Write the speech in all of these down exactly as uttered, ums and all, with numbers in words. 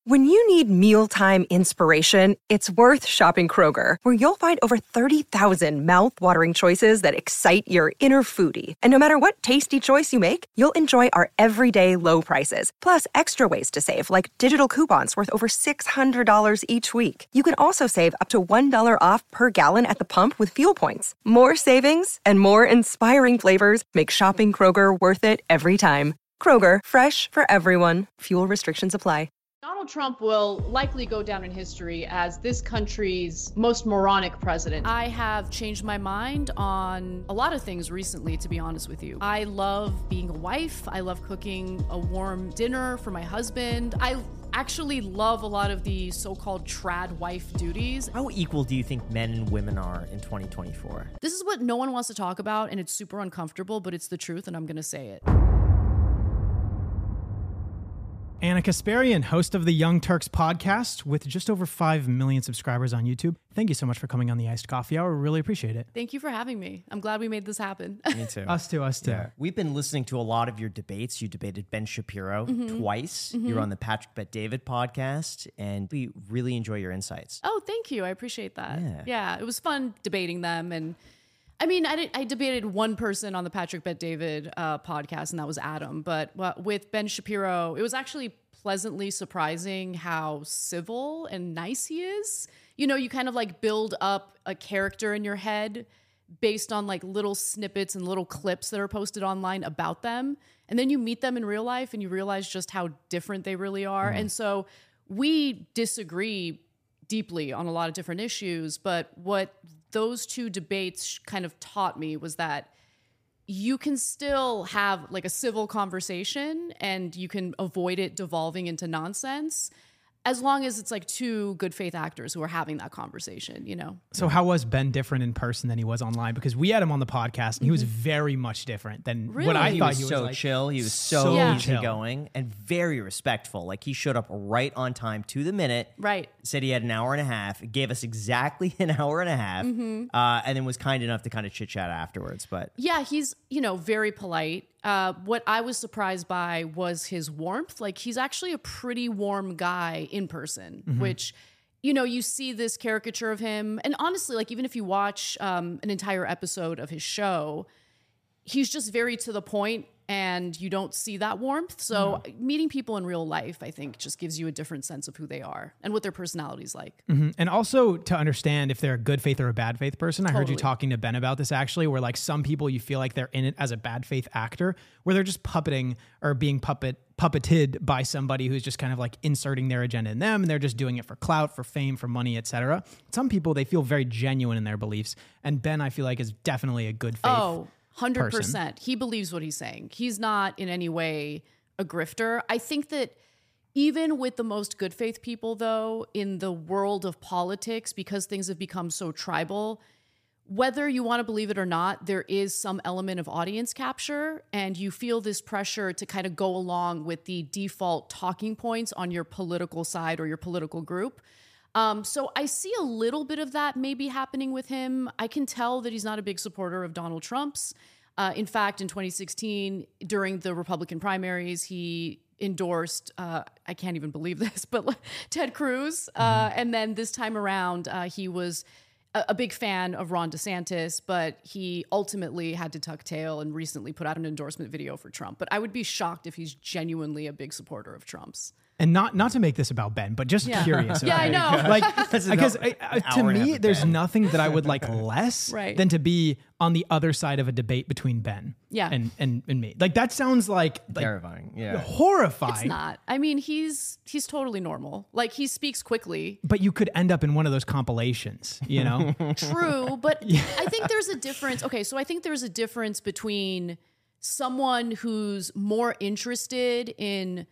When you need mealtime inspiration, it's worth shopping Kroger, where you'll find over thirty thousand mouth-watering choices that excite your inner foodie. And no matter what tasty choice you make, you'll enjoy our everyday low prices, plus extra ways to save, like digital coupons worth over six hundred dollars each week. You can also save up to one dollar off per gallon at the pump with fuel points. More savings and more inspiring flavors make shopping Kroger worth it every time. Kroger, fresh for everyone. Fuel restrictions apply. Donald Trump will likely go down in history as this country's most moronic president. I have changed my mind on a lot of things recently, to be honest with you. I love being a wife. I love cooking a warm dinner for my husband. I actually love a lot of the so-called trad wife duties. How equal do you think men and women are in twenty twenty-four? This is what no one wants to talk about, and it's super uncomfortable, but it's the truth, and I'm going to say it. Ana Kasparian, host of the Young Turks podcast with just over five million subscribers on YouTube. Thank you so much for coming on the Iced Coffee Hour. Really appreciate it. Thank you for having me. I'm glad we made this happen. Me too. Us too, us too. Yeah. We've been listening to a lot of your debates. You debated Ben Shapiro mm-hmm. twice. Mm-hmm. You're on the Patrick Bet David podcast, and we really enjoy your insights. Oh, thank you. I appreciate that. Yeah, yeah it was fun debating them. And I mean, I, did, I debated one person on the Patrick Bet David uh, podcast, and that was Adam. But uh, with Ben Shapiro, it was actually pleasantly surprising how civil and nice he is. You know, you kind of like build up a character in your head based on like little snippets and little clips that are posted online about them. And then you meet them in real life and you realize just how different they really are. Mm. And so we disagree deeply on a lot of different issues. But what those two debates kind of taught me was that you can still have like a civil conversation and you can avoid it devolving into nonsense as long as it's like two good faith actors who are having that conversation, you know? So how was Ben different in person than he was online? Because we had him on the podcast and he was very much different than Really? what I he thought was he was so like. chill. He was so, so Yeah. easygoing and very respectful. Like he showed up right on time to the minute. Right. Said he had an hour and a half. Gave us exactly an hour and a half, Mm-hmm. uh, and then was kind enough to kind of chit chat afterwards. But Yeah, he's, you know, very polite. Uh, what I was surprised by was his warmth. Like, he's actually a pretty warm guy in person, mm-hmm. which, you know, you see this caricature of him. And honestly, like, even if you watch um, an entire episode of his show, he's just very to the point and you don't see that warmth. So yeah. meeting people in real life, I think, just gives you a different sense of who they are and what their personality's like. Mm-hmm. And also to understand if they're a good faith or a bad faith person. Totally. I heard you talking to Ben about this actually, where like some people you feel like they're in it as a bad faith actor, where they're just puppeting or being puppet puppeted by somebody who's just kind of like inserting their agenda in them, and they're just doing it for clout, for fame, for money, et cetera. Some people, they feel very genuine in their beliefs. And Ben, I feel like, is definitely a good faith Oh. one hundred percent. person. He believes what he's saying. He's not in any way a grifter. I think that even with the most good faith people, though, in the world of politics, because things have become so tribal, whether you want to believe it or not, there is some element of audience capture, and you feel this pressure to kind of go along with the default talking points on your political side or your political group. Um, so I see a little bit of that maybe happening with him. I can tell that he's not a big supporter of Donald Trump's. Uh, in fact, in twenty sixteen, during the Republican primaries, he endorsed, uh, I can't even believe this, but Ted Cruz. Uh, mm-hmm. And then this time around, uh, he was a, a big fan of Ron DeSantis, but he ultimately had to tuck tail and recently put out an endorsement video for Trump. But I would be shocked if he's genuinely a big supporter of Trump's. And not not to make this about Ben, but just Yeah. curious. Yeah, I okay? know. Like, because I, I, to hour and a half me, of there's Ben. nothing that I would like less Right. than to be on the other side of a debate between Ben Yeah. and, and, and me. Like, that sounds like, like terrifying. Yeah. horrifying. It's not. I mean, he's he's totally normal. Like, he speaks quickly. But you could end up in one of those compilations, you know? True, but I think there's a difference. Okay, so I think there's a difference between someone who's more interested in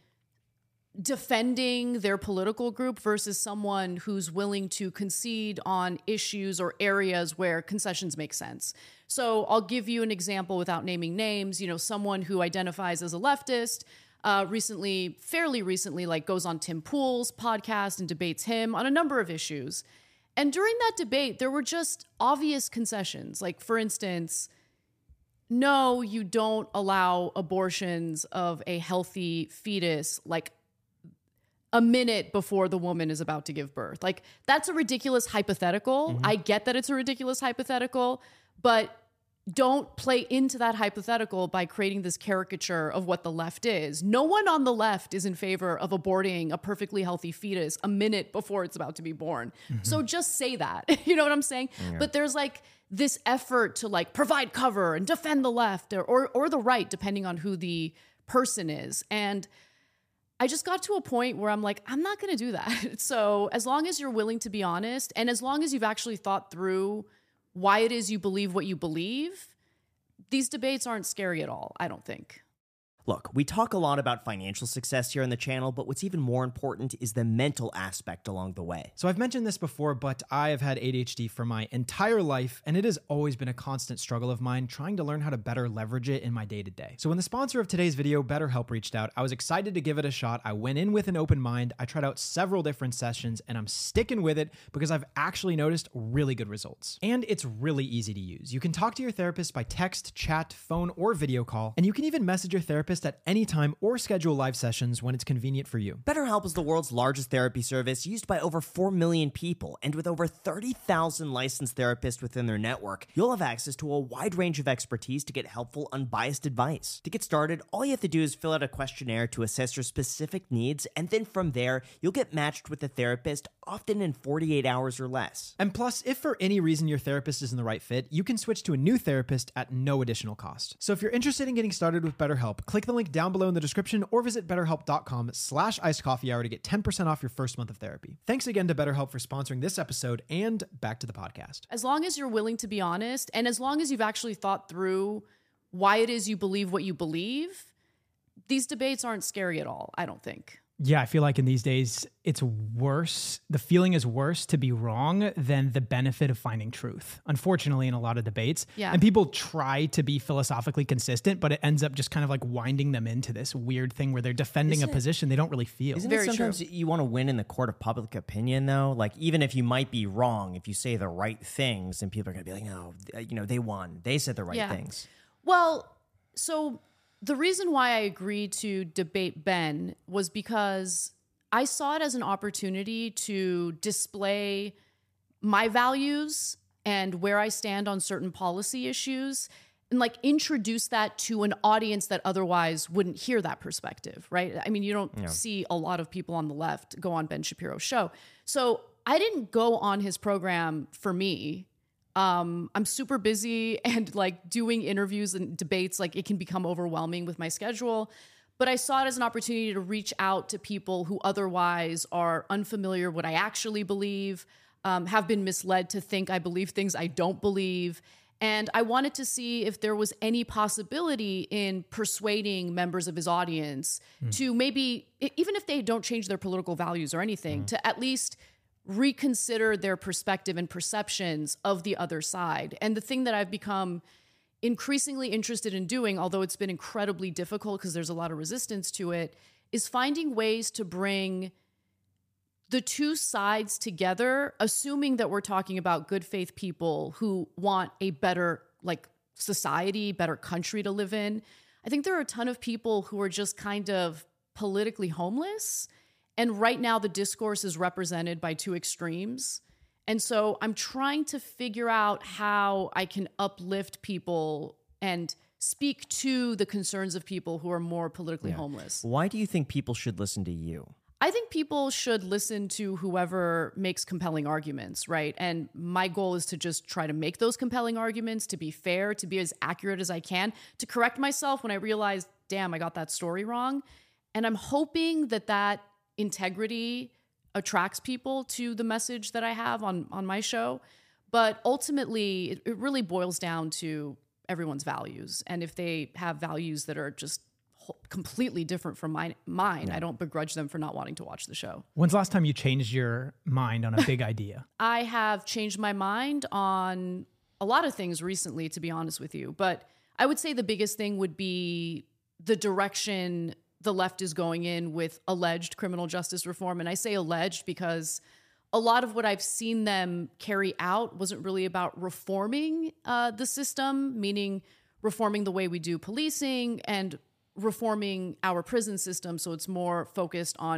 defending their political group versus someone who's willing to concede on issues or areas where concessions make sense. So I'll give you an example without naming names. You know, someone who identifies as a leftist uh, recently, fairly recently, like goes on Tim Pool's podcast and debates him on a number of issues. And during that debate, there were just obvious concessions. Like, for instance, no, you don't allow abortions of a healthy fetus, like a minute before the woman is about to give birth. Like, that's a ridiculous hypothetical. Mm-hmm. I get that it's a ridiculous hypothetical, but don't play into that hypothetical by creating this caricature of what the left is. No one on the left is in favor of aborting a perfectly healthy fetus a minute before it's about to be born. Mm-hmm. So just say that. You know what I'm saying? Yeah. But there's like this effort to like provide cover and defend the left or, or, or the right, depending on who the person is. And I just got to a point where I'm like, I'm not going to do that. So as long as you're willing to be honest, and as long as you've actually thought through why it is you believe what you believe, these debates aren't scary at all, I don't think. Look, we talk a lot about financial success here on the channel, but what's even more important is the mental aspect along the way. So I've mentioned this before, but I have had A D H D for my entire life, and it has always been a constant struggle of mine trying to learn how to better leverage it in my day-to-day. So when the sponsor of today's video, BetterHelp, reached out, I was excited to give it a shot. I went in with an open mind. I tried out several different sessions, and I'm sticking with it because I've actually noticed really good results. And it's really easy to use. You can talk to your therapist by text, chat, phone, or video call, and you can even message your therapist at any time or schedule live sessions when it's convenient for you. BetterHelp is the world's largest therapy service used by over four million people, and with over thirty thousand licensed therapists within their network, you'll have access to a wide range of expertise to get helpful, unbiased advice. To get started, all you have to do is fill out a questionnaire to assess your specific needs, and then from there, you'll get matched with a therapist, often in forty-eight hours or less. And plus, if for any reason your therapist isn't the right fit, you can switch to a new therapist at no additional cost. So if you're interested in getting started with BetterHelp, click the link down below in the description or visit betterhelp.com slash iced coffee hour to get ten percent off your first month of therapy. Thanks again to BetterHelp for sponsoring this episode, and back to the podcast. As long as you're willing to be honest, and as long as you've actually thought through why it is you believe what you believe, these debates aren't scary at all, I don't think. Yeah, I feel like in these days, it's worse. The feeling is worse to be wrong than the benefit of finding truth, unfortunately, in a lot of debates. Yeah. And people try to be philosophically consistent, but it ends up just kind of like winding them into this weird thing where they're defending Isn't a it, position they don't really feel. Isn't Very it sometimes true. you want to win in the court of public opinion, though? Like, even if you might be wrong, if you say the right things, and people are going to be like, no, you know, they won. They said the right Yeah. things. Well, so the reason why I agreed to debate Ben was because I saw it as an opportunity to display my values and where I stand on certain policy issues and like introduce that to an audience that otherwise wouldn't hear that perspective, right? I mean, you don't Yeah. see a lot of people on the left go on Ben Shapiro's show. So I didn't go on his program for me. Um, I'm super busy, and like doing interviews and debates, like it can become overwhelming with my schedule. But I saw it as an opportunity to reach out to people who otherwise are unfamiliar with what I actually believe, um, have been misled to think I believe things I don't believe. And I wanted to see if there was any possibility in persuading members of his audience mm. to maybe, even if they don't change their political values or anything, mm. to at least reconsider their perspective and perceptions of the other side. And the thing that I've become increasingly interested in doing, although it's been incredibly difficult because there's a lot of resistance to it, is finding ways to bring the two sides together, assuming that we're talking about good faith people who want a better like society, better country to live in. I think there are a ton of people who are just kind of politically homeless. And right now the discourse is represented by two extremes. And so I'm trying to figure out how I can uplift people and speak to the concerns of people who are more politically Yeah. homeless. Why do you think people should listen to you? I think people should listen to whoever makes compelling arguments, right? And my goal is to just try to make those compelling arguments, to be fair, to be as accurate as I can, to correct myself when I realize, damn, I got that story wrong. And I'm hoping that that integrity attracts people to the message that I have on, on my show. But ultimately, it, it really boils down to everyone's values. And if they have values that are just completely different from mine, mine yeah. I don't begrudge them for not wanting to watch the show. When's the last time you changed your mind on a big idea? I have changed my mind on a lot of things recently, to be honest with you. But I would say the biggest thing would be the direction the left is going in with alleged criminal justice reform. And I say alleged because a lot of what I've seen them carry out wasn't really about reforming uh, the system, meaning reforming the way we do policing and reforming our prison system. So it's more focused on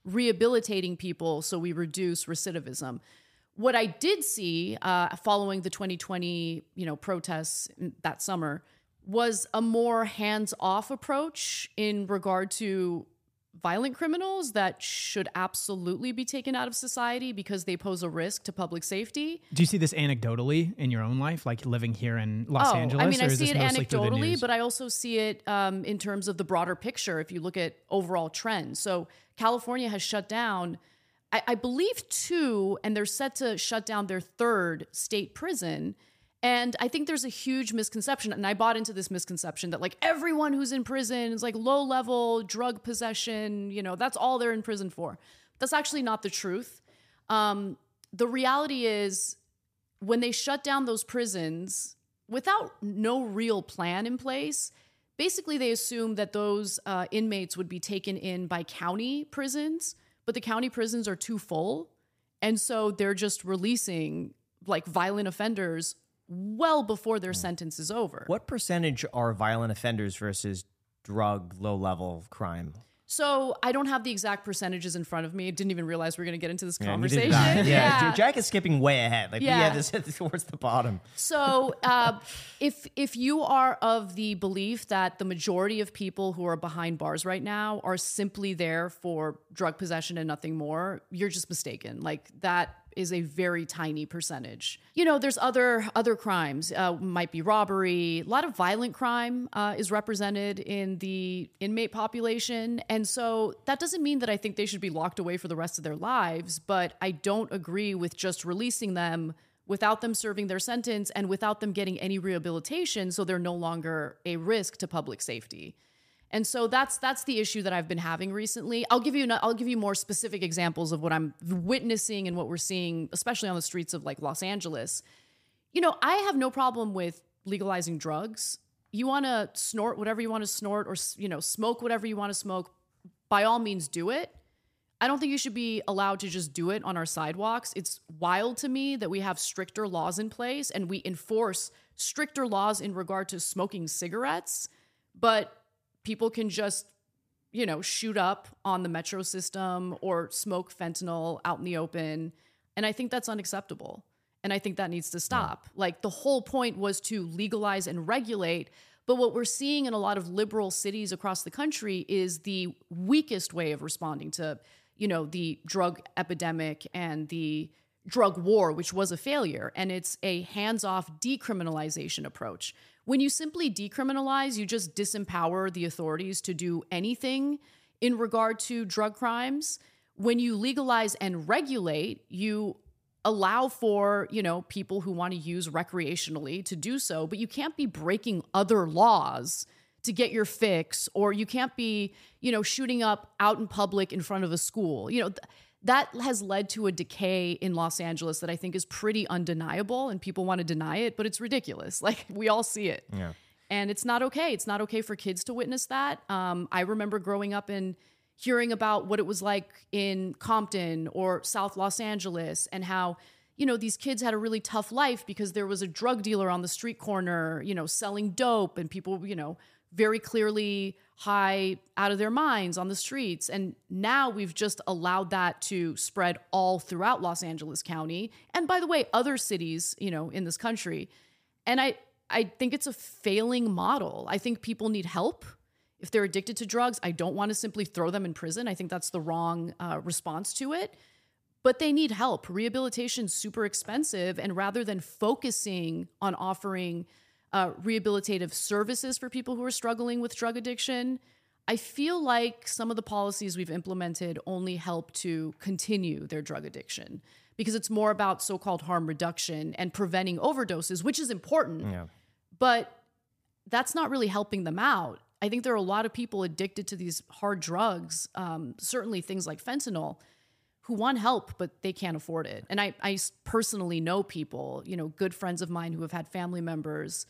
rehabilitating people so we reduce recidivism. What I did see uh, following the twenty twenty, you know, protests that summer was a more hands-off approach in regard to violent criminals that should absolutely be taken out of society because they pose a risk to public safety. Do you see this anecdotally in your own life, like living here in Los oh, Angeles? I mean, or I is see this it mostly through the anecdotally, news? but I also see it um, in terms of the broader picture if you look at overall trends. So California has shut down, I, I believe, two, and they're set to shut down their third state prison. And I think there's a huge misconception, and I bought into this misconception that like everyone who's in prison is like low level drug possession, you know, that's all they're in prison for. That's actually not the truth. Um, the reality is when they shut down those prisons without no real plan in place, basically they assumed that those uh, inmates would be taken in by county prisons, but the county prisons are too full. And so they're just releasing like violent offenders well before their sentence is over. What percentage are violent offenders versus drug low-level crime? So I don't have the exact percentages in front of me. I didn't even realize we were going to get into this Yeah, conversation. neither did I. Yeah, Yeah. Jack is skipping way ahead. Like Yeah. we have this towards the bottom. So uh, if if you are of the belief that the majority of people who are behind bars right now are simply there for drug possession and nothing more, you're just mistaken. Like that is a very tiny percentage. You know, there's other other crimes, uh, might be robbery. A lot of violent crime uh, is represented in the inmate population. And so that doesn't mean that I think they should be locked away for the rest of their lives, but I don't agree with just releasing them without them serving their sentence and without them getting any rehabilitation, so they're no longer a risk to public safety. And so that's that's the issue that I've been having recently. I'll give you I'll give you more specific examples of what I'm witnessing and what we're seeing, especially on the streets of like Los Angeles. You know, I have no problem with legalizing drugs. You want to snort whatever you want to snort, or you know, smoke whatever you want to smoke. By all means, do it. I don't think you should be allowed to just do it on our sidewalks. It's wild to me that we have stricter laws in place and we enforce stricter laws in regard to smoking cigarettes, but people can just, you know, shoot up on the metro system or smoke fentanyl out in the open. And I think that's unacceptable. And I think that needs to stop. Yeah. Like the whole point was to legalize and regulate. But what we're seeing in a lot of liberal cities across the country is the weakest way of responding to, you know, the drug epidemic and the drug war, which was a failure. And it's a hands-off decriminalization approach. When you simply decriminalize, you just disempower the authorities to do anything in regard to drug crimes. When you legalize and regulate, you allow for, you know, people who want to use recreationally to do so, but you can't be breaking other laws to get your fix, or you can't be, you know, shooting up out in public in front of a school. You know, th- that has led to a decay in Los Angeles that I think is pretty undeniable, and people want to deny it, but it's ridiculous. Like, we all see it. Yeah. And it's not okay. It's not okay for kids to witness that. Um, I remember growing up and hearing about what it was like in Compton or South Los Angeles, and how, you know, these kids had a really tough life because there was a drug dealer on the street corner, you know, selling dope, and people, you know, very clearly high out of their minds on the streets. And now we've just allowed that to spread all throughout Los Angeles County. And by the way, other cities, you know, in this country. And I, I think it's a failing model. I think people need help. If they're addicted to drugs, I don't want to simply throw them in prison. I think that's the wrong uh, response to it. But they need help. Rehabilitation's super expensive. And rather than focusing on offering Uh, rehabilitative services for people who are struggling with drug addiction, I feel like some of the policies we've implemented only help to continue their drug addiction, because it's more about so-called harm reduction and preventing overdoses, which is important, Yeah. but that's not really helping them out. I think there are a lot of people addicted to these hard drugs, um, certainly things like fentanyl, who want help, but they can't afford it. And I, I personally know people, you know, good friends of mine who have had family members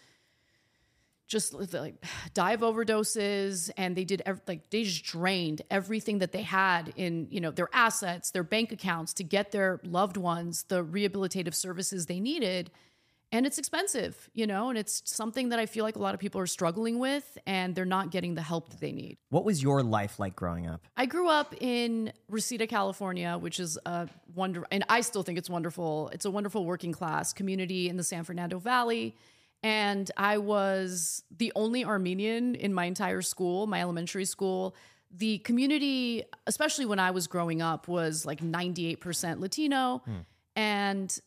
just like die of overdoses, and they did ev- like they just drained everything that they had in, you know, their assets, their bank accounts, to get their loved ones the rehabilitative services they needed. And it's expensive, you know, and it's something that I feel like a lot of people are struggling with and they're not getting the help that they need. What was your life like growing up? I grew up in Reseda, California, which is a wonder, and I still think it's wonderful. It's a wonderful working class community in the San Fernando Valley. And I was the only Armenian in my entire school, my elementary school. The community, especially when I was growing up, was like ninety-eight percent Latino. Hmm. And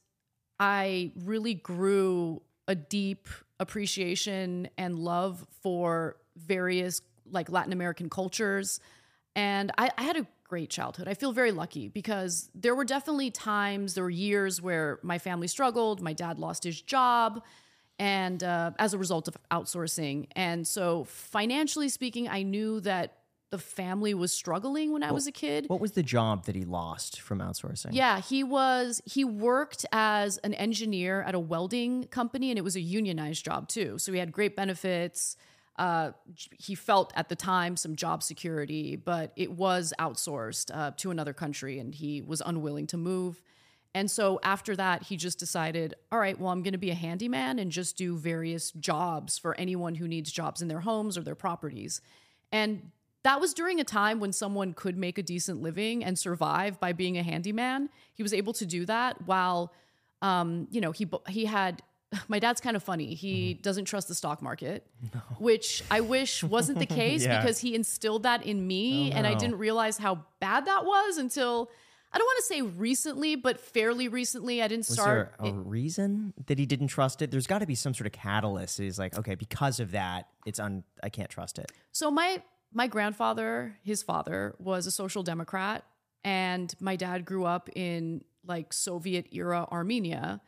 I really grew a deep appreciation and love for various like Latin American cultures. And I, I had a great childhood. I feel very lucky because there were definitely times, there were years where my family struggled. My dad lost his job and uh, as a result of outsourcing. And so financially speaking, I knew that the family was struggling when I was a kid. What was the job that he lost from outsourcing? Yeah, he was, he worked as an engineer at a welding company, and it was a unionized job too. So he had great benefits. Uh, he felt at the time some job security, but it was outsourced uh, to another country, and he was unwilling to move. And so after that, he just decided, all right, well, I'm going to be a handyman and just do various jobs for anyone who needs jobs in their homes or their properties. And that was during a time when someone could make a decent living and survive by being a handyman. He was able to do that while, um, you know, he he had, my dad's kind of funny. He mm-hmm. doesn't trust the stock market, no. which I wish wasn't the case yeah. because he instilled that in me. Oh, and no. I didn't realize how bad that was until, I don't want to say recently, but fairly recently. I didn't was start. Was there a it, reason that he didn't trust it? There's got to be some sort of catalyst. He's like, okay, because of that, it's un, I can't trust it. So my... My grandfather, his father, was a social democrat, and my dad grew up in like Soviet era Armenia.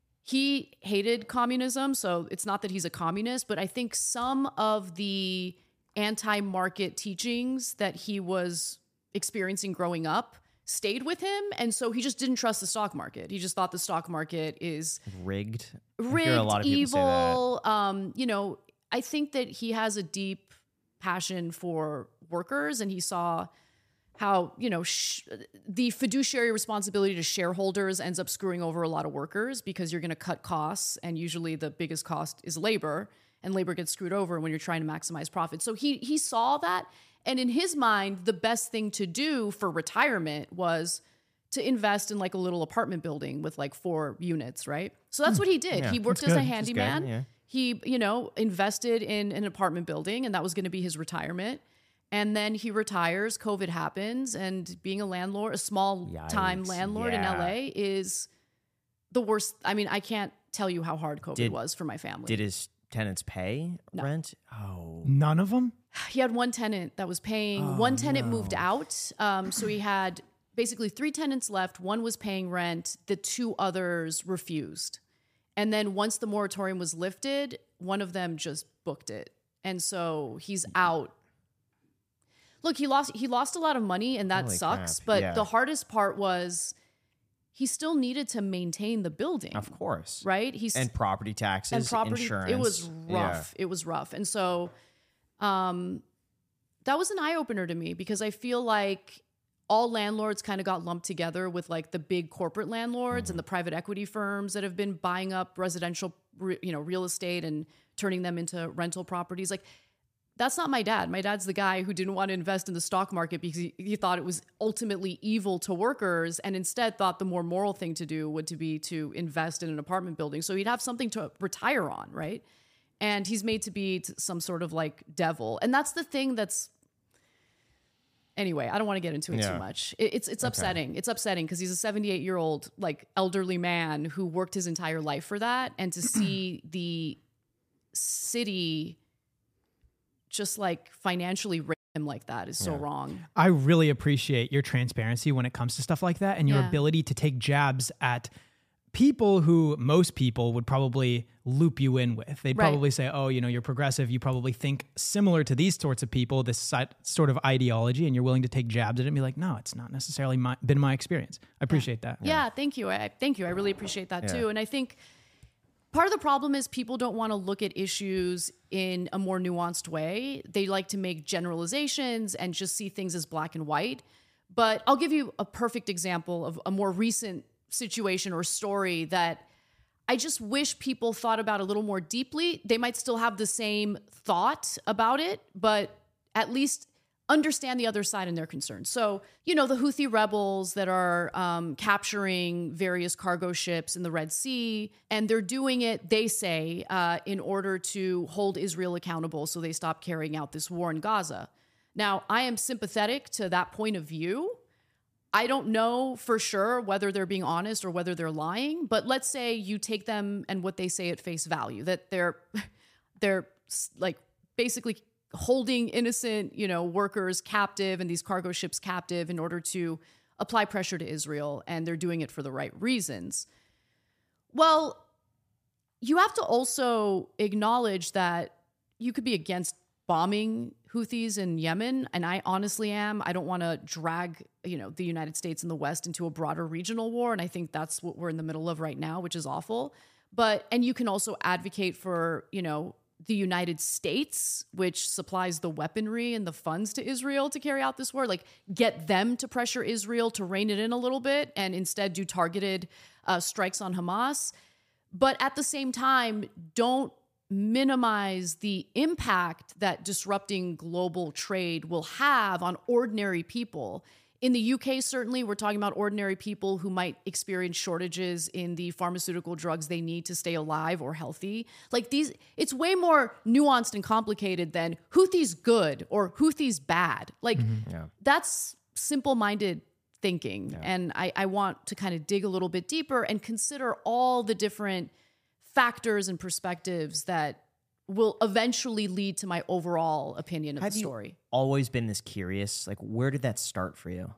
He hated communism, so it's not that he's a communist, but I think some of the anti-market teachings that he was experiencing growing up stayed with him, and so he just didn't trust the stock market. He just thought the stock market is rigged, rigged, I hear a lot of people evil. say that. Um, you know, I think that he has a deep passion for workers, and he saw how, you know, sh- the fiduciary responsibility to shareholders ends up screwing over a lot of workers because you're going to cut costs, and usually the biggest cost is labor, and labor gets screwed over when you're trying to maximize profit. So he he saw that, and in his mind, the best thing to do for retirement was to invest in like a little apartment building with like four units, right? So that's what he did. Yeah, he worked as good. a handyman. Yeah. He, you know, invested in an apartment building, and that was going to be his retirement. And then he retires, COVID happens, and being a landlord, a small time landlord yeah. in L A is the worst. I mean, I can't tell you how hard COVID did, was for my family. Did his tenants pay no. rent? Oh. None of them? He had one tenant that was paying. Oh, one tenant no. moved out. Um, so he had basically three tenants left. One was paying rent. The two others refused. And then once the moratorium was lifted, one of them just booked it. And so he's out. Look, he lost he lost a lot of money, and that Holy sucks. crap. But yeah. the hardest part was he still needed to maintain the building. Of course. Right? He's and property taxes, and property, insurance. It was rough. Yeah. It was rough. And so um, that was an eye-opener to me because I feel like all landlords kind of got lumped together with like the big corporate landlords mm-hmm. and the private equity firms that have been buying up residential, you know, real estate and turning them into rental properties. Like, that's not my dad. My dad's the guy who didn't want to invest in the stock market because he, he thought it was ultimately evil to workers, and instead thought the more moral thing to do would to be to invest in an apartment building so he'd have something to retire on, right? And he's made to be some sort of like devil. And that's the thing that's, anyway, I don't want to get into it yeah. too much. It, it's it's okay. upsetting. It's upsetting because he's a seventy-eight year old like elderly man who worked his entire life for that, and to see the city just like financially rape him like that is so yeah. wrong. I really appreciate your transparency when it comes to stuff like that, and your yeah. ability to take jabs at people who most people would probably loop you in with. They'd right. probably say, oh, you know, you're progressive. You probably think similar to these sorts of people, this sort of ideology, and you're willing to take jabs at it and be like, no, it's not necessarily my, been my experience. I appreciate yeah. that. Yeah. yeah, thank you. I, thank you. I really appreciate that yeah. too. And I think part of the problem is people don't want to look at issues in a more nuanced way. They like to make generalizations and just see things as black and white. But I'll give you a perfect example of a more recent situation or story that I just wish people thought about it a little more deeply. They might still have the same thought about it, but at least understand the other side and their concerns. So, you know, the Houthi rebels that are um, capturing various cargo ships in the Red Sea, and they're doing it, they say, uh, in order to hold Israel accountable so they stop carrying out this war in Gaza. Now, I am sympathetic to that point of view. I don't know for sure whether they're being honest or whether they're lying, but let's say you take them and what they say at face value, that they're they're like basically holding innocent, you know, workers captive and these cargo ships captive in order to apply pressure to Israel, and they're doing it for the right reasons. Well, you have to also acknowledge that you could be against bombing Houthis in Yemen, and I honestly am. I don't want to drag, you know, the United States and the West into a broader regional war, and I think that's what we're in the middle of right now, which is awful. But, and you can also advocate for, you know, the United States, which supplies the weaponry and the funds to Israel to carry out this war, like get them to pressure Israel to rein it in a little bit and instead do targeted uh, strikes on Hamas. But at the same time, don't minimize the impact that disrupting global trade will have on ordinary people. In the U K, certainly, we're talking about ordinary people who might experience shortages in the pharmaceutical drugs they need to stay alive or healthy. Like these, it's way more nuanced and complicated than Houthis good or Houthis bad. Like mm-hmm. yeah. that's simple-minded thinking. Yeah. And I, I want to kind of dig a little bit deeper and consider all the different factors and perspectives that will eventually lead to my overall opinion of Have the story. You always been this curious? Like, where did that start for you?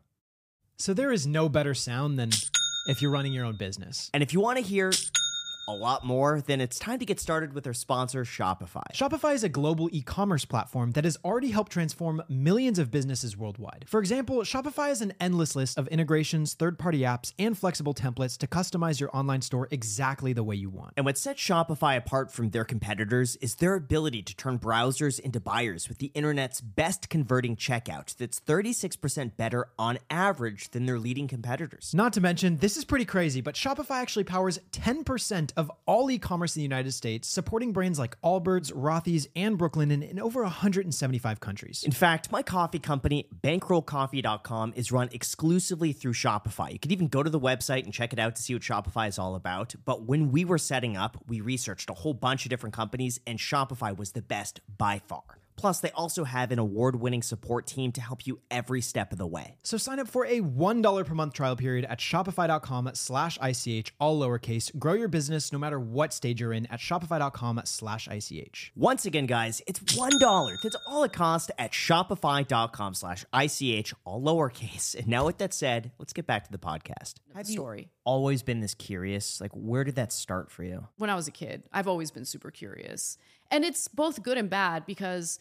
So there is no better sound than if you're running your own business. And if you want to hear a lot more, then it's time to get started with our sponsor, Shopify. Shopify is a global e-commerce platform that has already helped transform millions of businesses worldwide. For example, Shopify has an endless list of integrations, third-party apps, and flexible templates to customize your online store exactly the way you want. And what sets Shopify apart from their competitors is their ability to turn browsers into buyers with the internet's best converting checkout that's thirty-six percent better on average than their leading competitors. Not to mention, this is pretty crazy, but Shopify actually powers ten percent of all e-commerce in the United States, supporting brands like Allbirds, Rothy's, and Brooklinen in over one hundred seventy-five countries. In fact, my coffee company, bankroll coffee dot com, is run exclusively through Shopify. You can even go to the website and check it out to see what Shopify is all about. But when we were setting up, we researched a whole bunch of different companies, and Shopify was the best by far. Plus, they also have an award-winning support team to help you every step of the way. So sign up for a one dollar per month trial period at shopify.com slash ICH, all lowercase. Grow your business no matter what stage you're in at shopify.com slash ICH. Once again, guys, it's one dollar. That's all it costs at shopify.com slash ICH, all lowercase. And now with that said, let's get back to the podcast. Have you story. always been this curious? Like, where did that start for you? When I was a kid, I've always been super curious. And it's both good and bad because...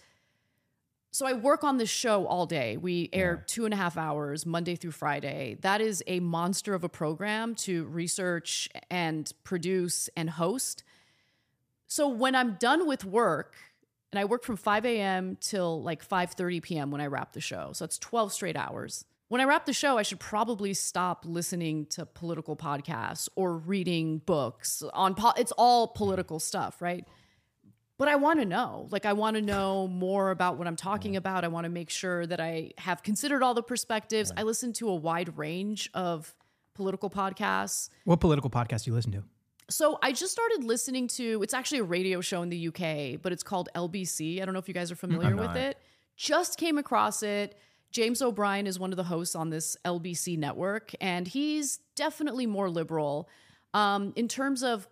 So I work on this show all day. We air yeah. two and a half hours, Monday through Friday. That is a monster of a program to research and produce and host. So when I'm done with work, and I work from five a.m. till like five thirty p.m. when I wrap the show. So it's twelve straight hours. When I wrap the show, I should probably stop listening to political podcasts or reading books on po- it's all political stuff, right? But I want to know, like, I want to know more about what I'm talking about. I want to make sure that I have considered all the perspectives. I listen to a wide range of political podcasts. What political podcasts do you listen to? So I just started listening to, it's actually a radio show in the U K, but it's called L B C. I don't know if you guys are familiar with it. Just came across it. James O'Brien is one of the hosts on this L B C network, and he's definitely more liberal. Um, in terms of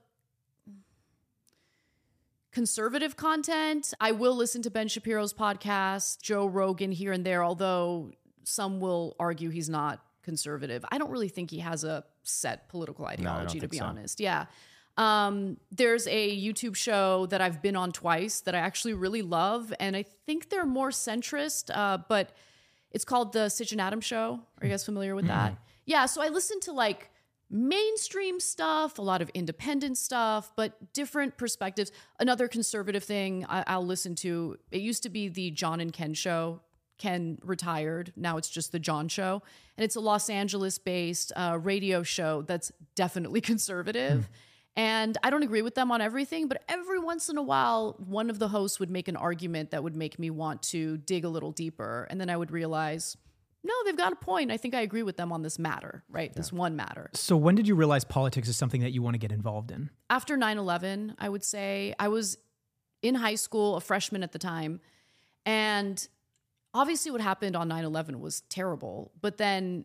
conservative content, I will listen to Ben Shapiro's podcast, Joe Rogan here and there, although some will argue he's not conservative. I don't really think he has a set political ideology, no, to be so. honest. Yeah. Um, there's a YouTube show that I've been on twice that I actually really love, and I think they're more centrist, uh, but it's called The Sitch and Adam Show. Are you guys familiar with that? Mm-hmm. Yeah, so I listen to like mainstream stuff, a lot of independent stuff, but different perspectives. Another conservative thing I- I'll listen to, it used to be the John and Ken Show. Ken retired. Now it's just the John Show. And it's a Los Angeles-based uh, radio show that's definitely conservative. Mm. And I don't agree with them on everything, but every once in a while, one of the hosts would make an argument that would make me want to dig a little deeper. And then I would realize, no, they've got a point. I think I agree with them on this matter, right? Yeah. This one matter. So when did you realize politics is something that you want to get involved in? After nine eleven, I would say. I was in high school, a freshman at the time. And obviously what happened on nine eleven was terrible. But then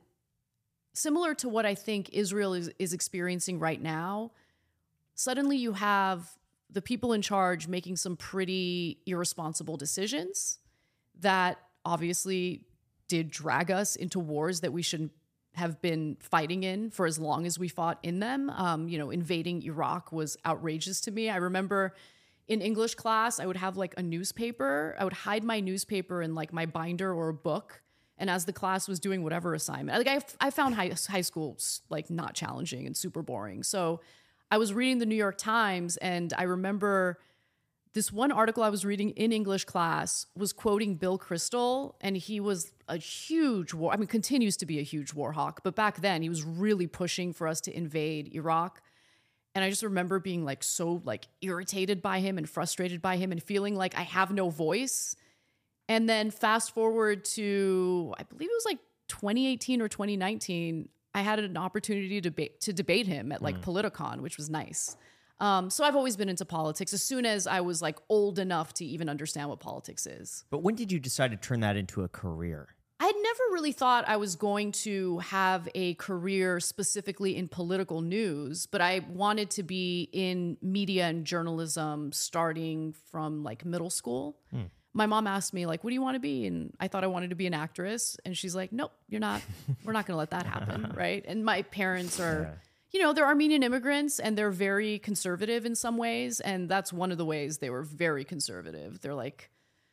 similar to what I think Israel is, is experiencing right now, suddenly you have the people in charge making some pretty irresponsible decisions that obviously did drag us into wars that we shouldn't have been fighting in for as long as we fought in them. Um, you know, invading Iraq was outrageous to me. I remember in English class, I would have like a newspaper. I would hide my newspaper in like my binder or a book. And as the class was doing whatever assignment, like I, I found high, high school like not challenging and super boring. So I was reading the New York Times, and I remember this one article I was reading in English class was quoting Bill Kristol, and he was a huge war, I mean, continues to be a huge war hawk, but back then he was really pushing for us to invade Iraq. And I just remember being like so like irritated by him and frustrated by him and feeling like I have no voice. And then fast forward to, I believe it was like twenty eighteen or twenty nineteen, I had an opportunity to debate to debate him at like mm. Politicon, which was nice. Um, so I've always been into politics as soon as I was like old enough to even understand what politics is. But when did you decide to turn that into a career? I had never really thought I was going to have a career specifically in political news, but I wanted to be in media and journalism starting from like middle school. Mm. My mom asked me, like, what do you want to be? And I thought I wanted to be an actress. And she's like, nope, you're not. We're not going to let that happen, right? And my parents are, yeah. you know, they're Armenian immigrants, and they're very conservative in some ways. And that's one of the ways they were very conservative. They're like,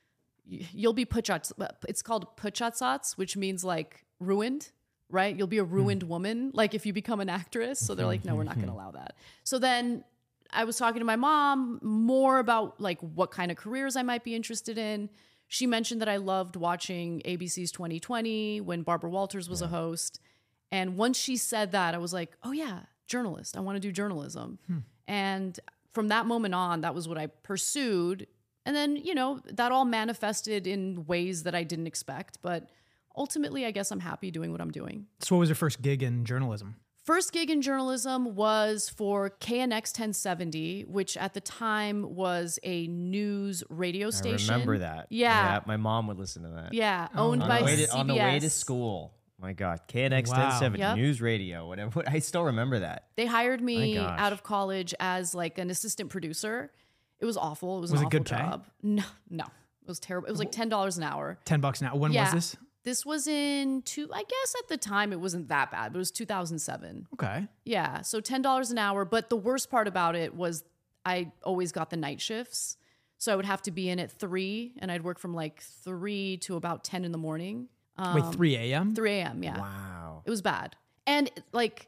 you'll be puchats. It's called puchatsats, which means like ruined, right? You'll be a ruined woman, like if you become an actress. So they're like, no, we're not going to allow that. So then I was talking to my mom more about like what kind of careers I might be interested in. She mentioned that I loved watching A B C's twenty twenty when Barbara Walters was yeah. a host. And once she said that, I was like, oh yeah, journalist. I want to do journalism. Hmm. And from that moment on, that was what I pursued. And then, you know, that all manifested in ways that I didn't expect. But ultimately, I guess I'm happy doing what I'm doing. So what was your first gig in journalism? First gig in journalism was for K N X ten seventy, which at the time was a news radio station. I remember that. Yeah. yeah my mom would listen to that. Yeah, owned on by the way to, C B S. On the way to school. My God, K N X wow. ten seventy, yep. news radio, whatever. I still remember that. They hired me out of college as like an assistant producer. It was awful. It was, was an it awful good job. Pay? No, no. It was terrible. It was like ten dollars an hour. ten bucks an hour. When yeah. was this? This was in two, I guess at the time it wasn't that bad, but it was two thousand seven. Okay. Yeah. So ten dollars an hour. But the worst part about it was I always got the night shifts. So I would have to be in at three, and I'd work from like three to about ten in the morning. Um, Wait, three a.m.? three a.m., yeah. Wow. It was bad. And like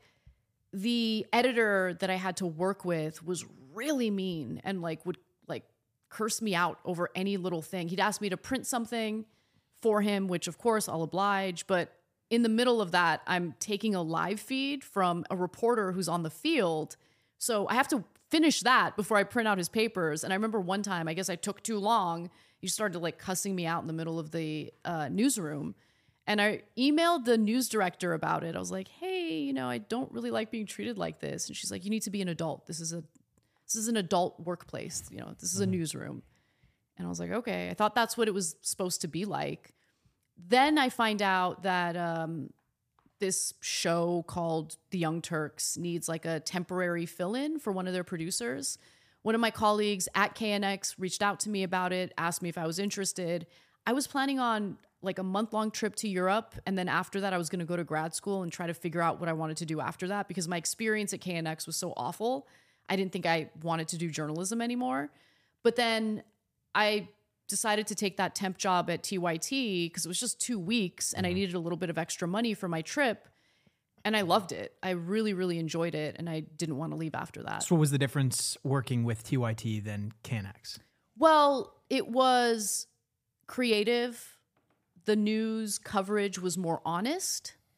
the editor that I had to work with was really mean and like would like curse me out over any little thing. He'd ask me to print something for him, which of course I'll oblige. But in the middle of that, I'm taking a live feed from a reporter who's on the field. So I have to finish that before I print out his papers. And I remember one time, I guess I took too long. He started like cussing me out in the middle of the uh, newsroom. And I emailed the news director about it. I was like, hey, you know, I don't really like being treated like this. And she's like, you need to be an adult. This is a, this is an adult workplace. You know, this is a newsroom. And I was like, okay, I thought that's what it was supposed to be like. Then I find out that um, this show called The Young Turks needs like a temporary fill-in for one of their producers. One of my colleagues at K N X reached out to me about it, asked me if I was interested. I was planning on like a month-long trip to Europe. And then after that, I was going to go to grad school and try to figure out what I wanted to do after that because my experience at K N X was so awful. I didn't think I wanted to do journalism anymore. But then I decided to take that temp job at T Y T because it was just two weeks and I needed a little bit of extra money for my trip. And I loved it. I really, really enjoyed it. And I didn't want to leave after that. So what was the difference working with T Y T than K N X? Well, it was creative. The news coverage was more honest.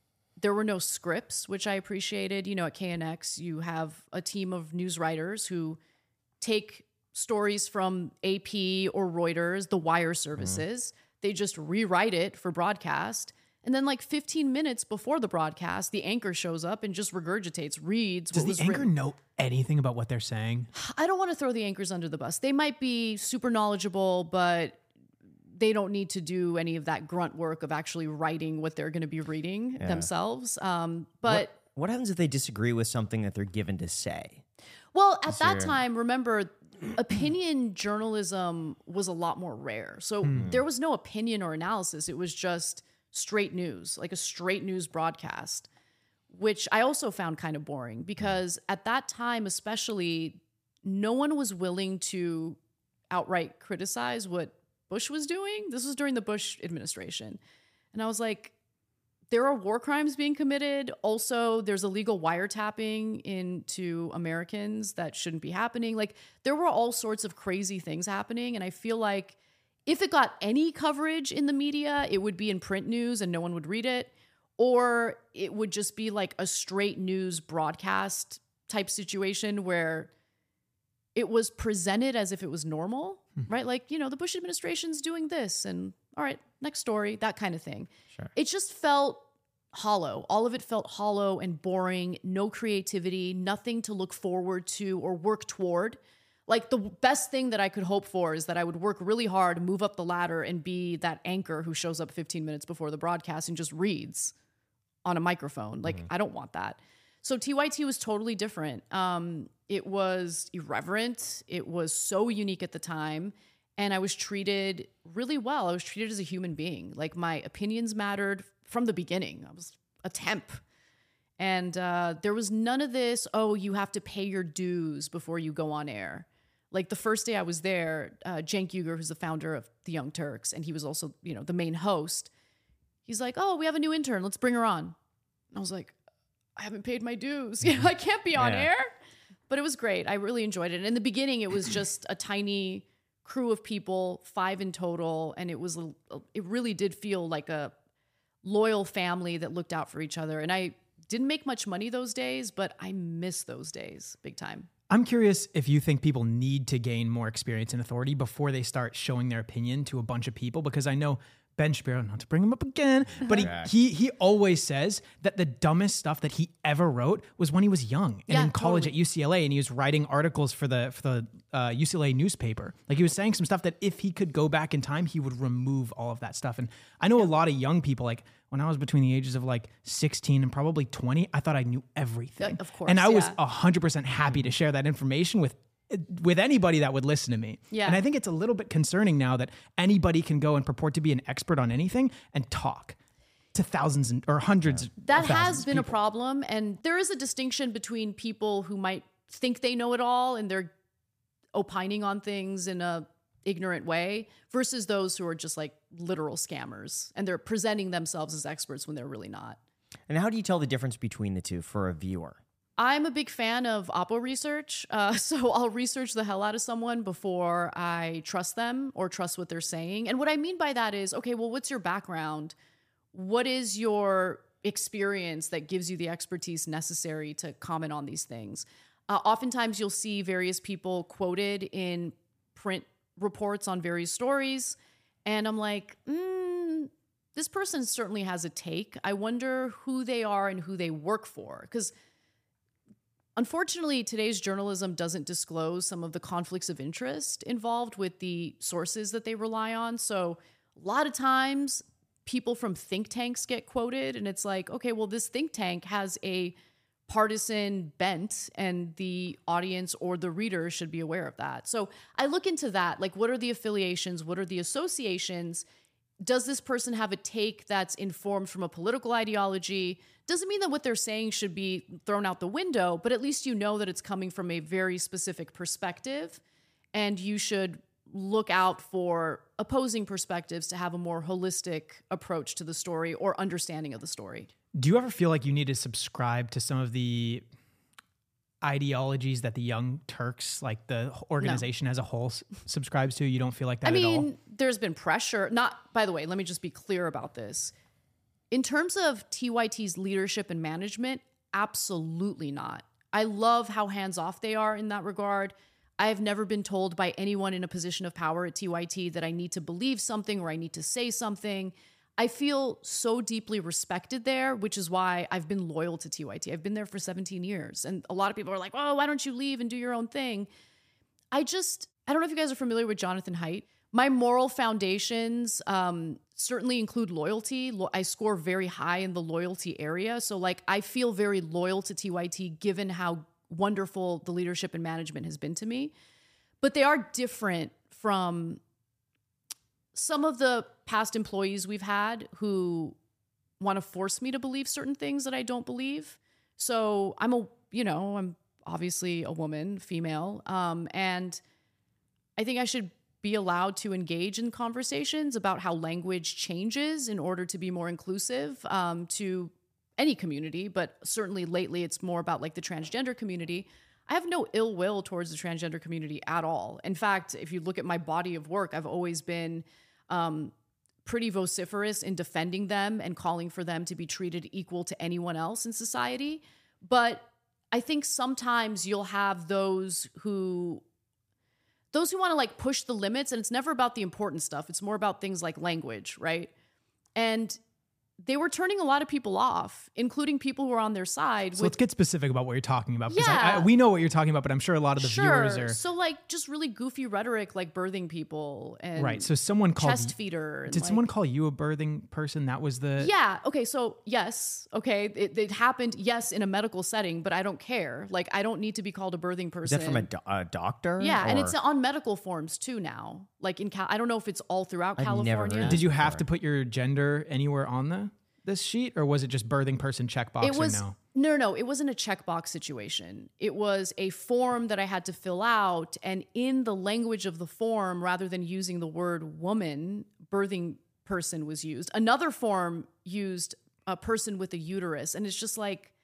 there were no scripts, which I appreciated. You know, at K N X, you have a team of news writers who take stories from A P or Reuters, the wire services. Mm-hmm. They just rewrite it for broadcast. And then like fifteen minutes before the broadcast, the anchor shows up and just regurgitates, reads. Does what the was anchor written. know anything about what they're saying? I don't want to throw the anchors under the bus. They might be super knowledgeable, but they don't need to do any of that grunt work of actually writing what they're going to be reading yeah. themselves. Um, but what, what happens if they disagree with something that they're given to say? Well, at that time, remember, opinion journalism was a lot more rare. So hmm. there was no opinion or analysis. It was just straight news, like a straight news broadcast, which I also found kind of boring because at that time, especially, no one was willing to outright criticize what Bush was doing. This was during the Bush administration. And I was like, there are war crimes being committed. Also, there's illegal wiretapping into Americans that shouldn't be happening. Like, there were all sorts of crazy things happening. And I feel like if it got any coverage in the media, it would be in print news and no one would read it. Or it would just be like a straight news broadcast type situation where it was presented as if it was normal, hmm. right? Like, you know, the Bush administration's doing this and all right, next story, that kind of thing. Sure. It just felt hollow. All of it felt hollow and boring, no creativity, nothing to look forward to or work toward. Like the best thing that I could hope for is that I would work really hard, move up the ladder and be that anchor who shows up fifteen minutes before the broadcast and just reads on a microphone. Like, mm-hmm. I don't want that. So T Y T was totally different. Um, it was irreverent. It was so unique at the time. And I was treated really well. I was treated as a human being. Like my opinions mattered from the beginning. I was a temp. And uh, there was none of this, oh, you have to pay your dues before you go on air. Like the first day I was there, uh, Cenk Uygur, who's the founder of the Young Turks, and he was also, you know, the main host. He's like, oh, we have a new intern. Let's bring her on. And I was like, I haven't paid my dues. You know, I can't be on yeah. air. But it was great. I really enjoyed it. And in the beginning, it was just a tiny crew of people, five in total. And it was, it really did feel like a loyal family that looked out for each other. And I didn't make much money those days, but I miss those days big time. I'm curious if you think people need to gain more experience and authority before they start showing their opinion to a bunch of people, because I know Ben Shapiro, not to bring him up again, but he, he he always says that the dumbest stuff that he ever wrote was when he was young and yeah, in college totally. at U C L A, and he was writing articles for the for the uh, U C L A newspaper. Like he was saying some stuff that if he could go back in time, he would remove all of that stuff. And I know yeah. a lot of young people, like when I was between the ages of like sixteen and probably twenty, I thought I knew everything. Of course, and I yeah. was one hundred percent happy to share that information with with anybody that would listen to me. Yeah. And I think it's a little bit concerning now that anybody can go and purport to be an expert on anything and talk to thousands and, or hundreds. That of thousands has been of a problem. And there is a distinction between people who might think they know it all and they're opining on things in a ignorant way versus those who are just like literal scammers and they're presenting themselves as experts when they're really not. And how do you tell the difference between the two for a viewer? I'm a big fan of Oppo research, uh, so I'll research the hell out of someone before I trust them or trust what they're saying. And what I mean by that is, okay, well, what's your background? What is your experience that gives you the expertise necessary to comment on these things? Uh, oftentimes, you'll see various people quoted in print reports on various stories, and I'm like, mm, this person certainly has a take. I wonder who they are and who they work for, because unfortunately, today's journalism doesn't disclose some of the conflicts of interest involved with the sources that they rely on. So a lot of times people from think tanks get quoted and it's like, okay, well, this think tank has a partisan bent and the audience or the reader should be aware of that. So I look into that. Like, what are the affiliations? What are the associations? Does this person have a take that's informed from a political ideology? Doesn't mean that what they're saying should be thrown out the window, but at least you know that it's coming from a very specific perspective, and you should look out for opposing perspectives to have a more holistic approach to the story or understanding of the story. Do you ever feel like you need to subscribe to some of the ideologies that the Young Turks, like the organization no. as a whole, s- subscribes to? You don't feel like that I at all? mean, there's been pressure. Not, by the way, let me just be clear about this. In terms of T Y T's leadership and management, absolutely not. I love how hands-off they are in that regard. I have never been told by anyone in a position of power at T Y T that I need to believe something or I need to say something. I feel so deeply respected there, which is why I've been loyal to T Y T. I've been there for seventeen years. And a lot of people are like, oh, why don't you leave and do your own thing? I just, I don't know if you guys are familiar with Jonathan Haidt. My moral foundations um, certainly include loyalty. Lo- I score very high in the loyalty area. So like, I feel very loyal to T Y T given how wonderful the leadership and management has been to me. But they are different from some of the past employees we've had who want to force me to believe certain things that I don't believe. So I'm a, you know, I'm obviously a woman, female, um, and I think I should be allowed to engage in conversations about how language changes in order to be more inclusive um, to any community, but certainly lately it's more about like the transgender community. I have no ill will towards the transgender community at all. In fact, if you look at my body of work, I've always been um, pretty vociferous in defending them and calling for them to be treated equal to anyone else in society. But I think sometimes you'll have those who those who want to like push the limits, and it's never about the important stuff. It's more about things like language, right? And they were turning a lot of people off, including people who are on their side. So with, let's get specific about what you're talking about. Because yeah. I, I, we know what you're talking about, but I'm sure a lot of the sure. viewers are... So like just really goofy rhetoric like birthing people and right. So someone called... chest feeder. And did like, someone call you a birthing person? That was the... Yeah. Okay. So yes. Okay. It, it happened, yes, in a medical setting, but I don't care. Like I don't need to be called a birthing person. Is that from a, do- a doctor? Yeah. or? And it's on medical forms too now. Like in Cal- I don't know if it's all throughout I've never California. heard Did you have before. to put your gender anywhere on the this sheet, or was it just birthing person checkbox? It was or no? no, no, no. It wasn't a checkbox situation. It was a form that I had to fill out, and in the language of the form, rather than using the word woman, birthing person was used. Another form used a person with a uterus, and it's just like,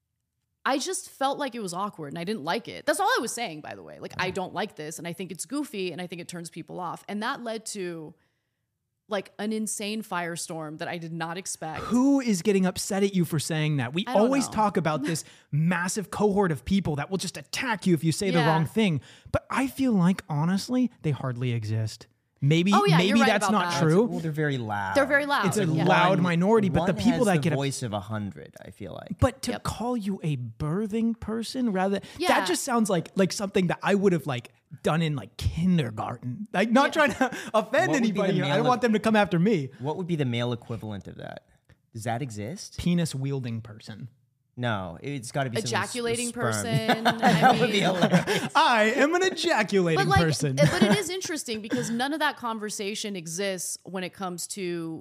I just felt like it was awkward, and I didn't like it. That's all I was saying, by the way. Like, I don't like this, and I think it's goofy, and I think it turns people off, and that led to like an insane firestorm that I did not expect. Who is getting upset at you for saying that? We I don't always know. talk about this massive cohort of people that will just attack you if you say the Yeah. wrong thing. But I feel like, honestly, they hardly exist. Maybe, Oh, yeah, maybe you're right that's about not that. true. Well, they're very loud. They're very loud. It's a yeah. loud minority, but the one people has that the get up- voice of a hundred, I feel like. But to Yep. call you a birthing person, rather Yeah. that just sounds like like something that I would have like done in like kindergarten. Like not trying to offend What would be the anybody here. I don't male- want them to come after me. What would be the male equivalent of that? Does that exist? Penis wielding person. No, it's got to be something with s- Ejaculating sperm. person. I That would be mean, hilarious. I am an ejaculating but like, person. but it is interesting because none of that conversation exists when it comes to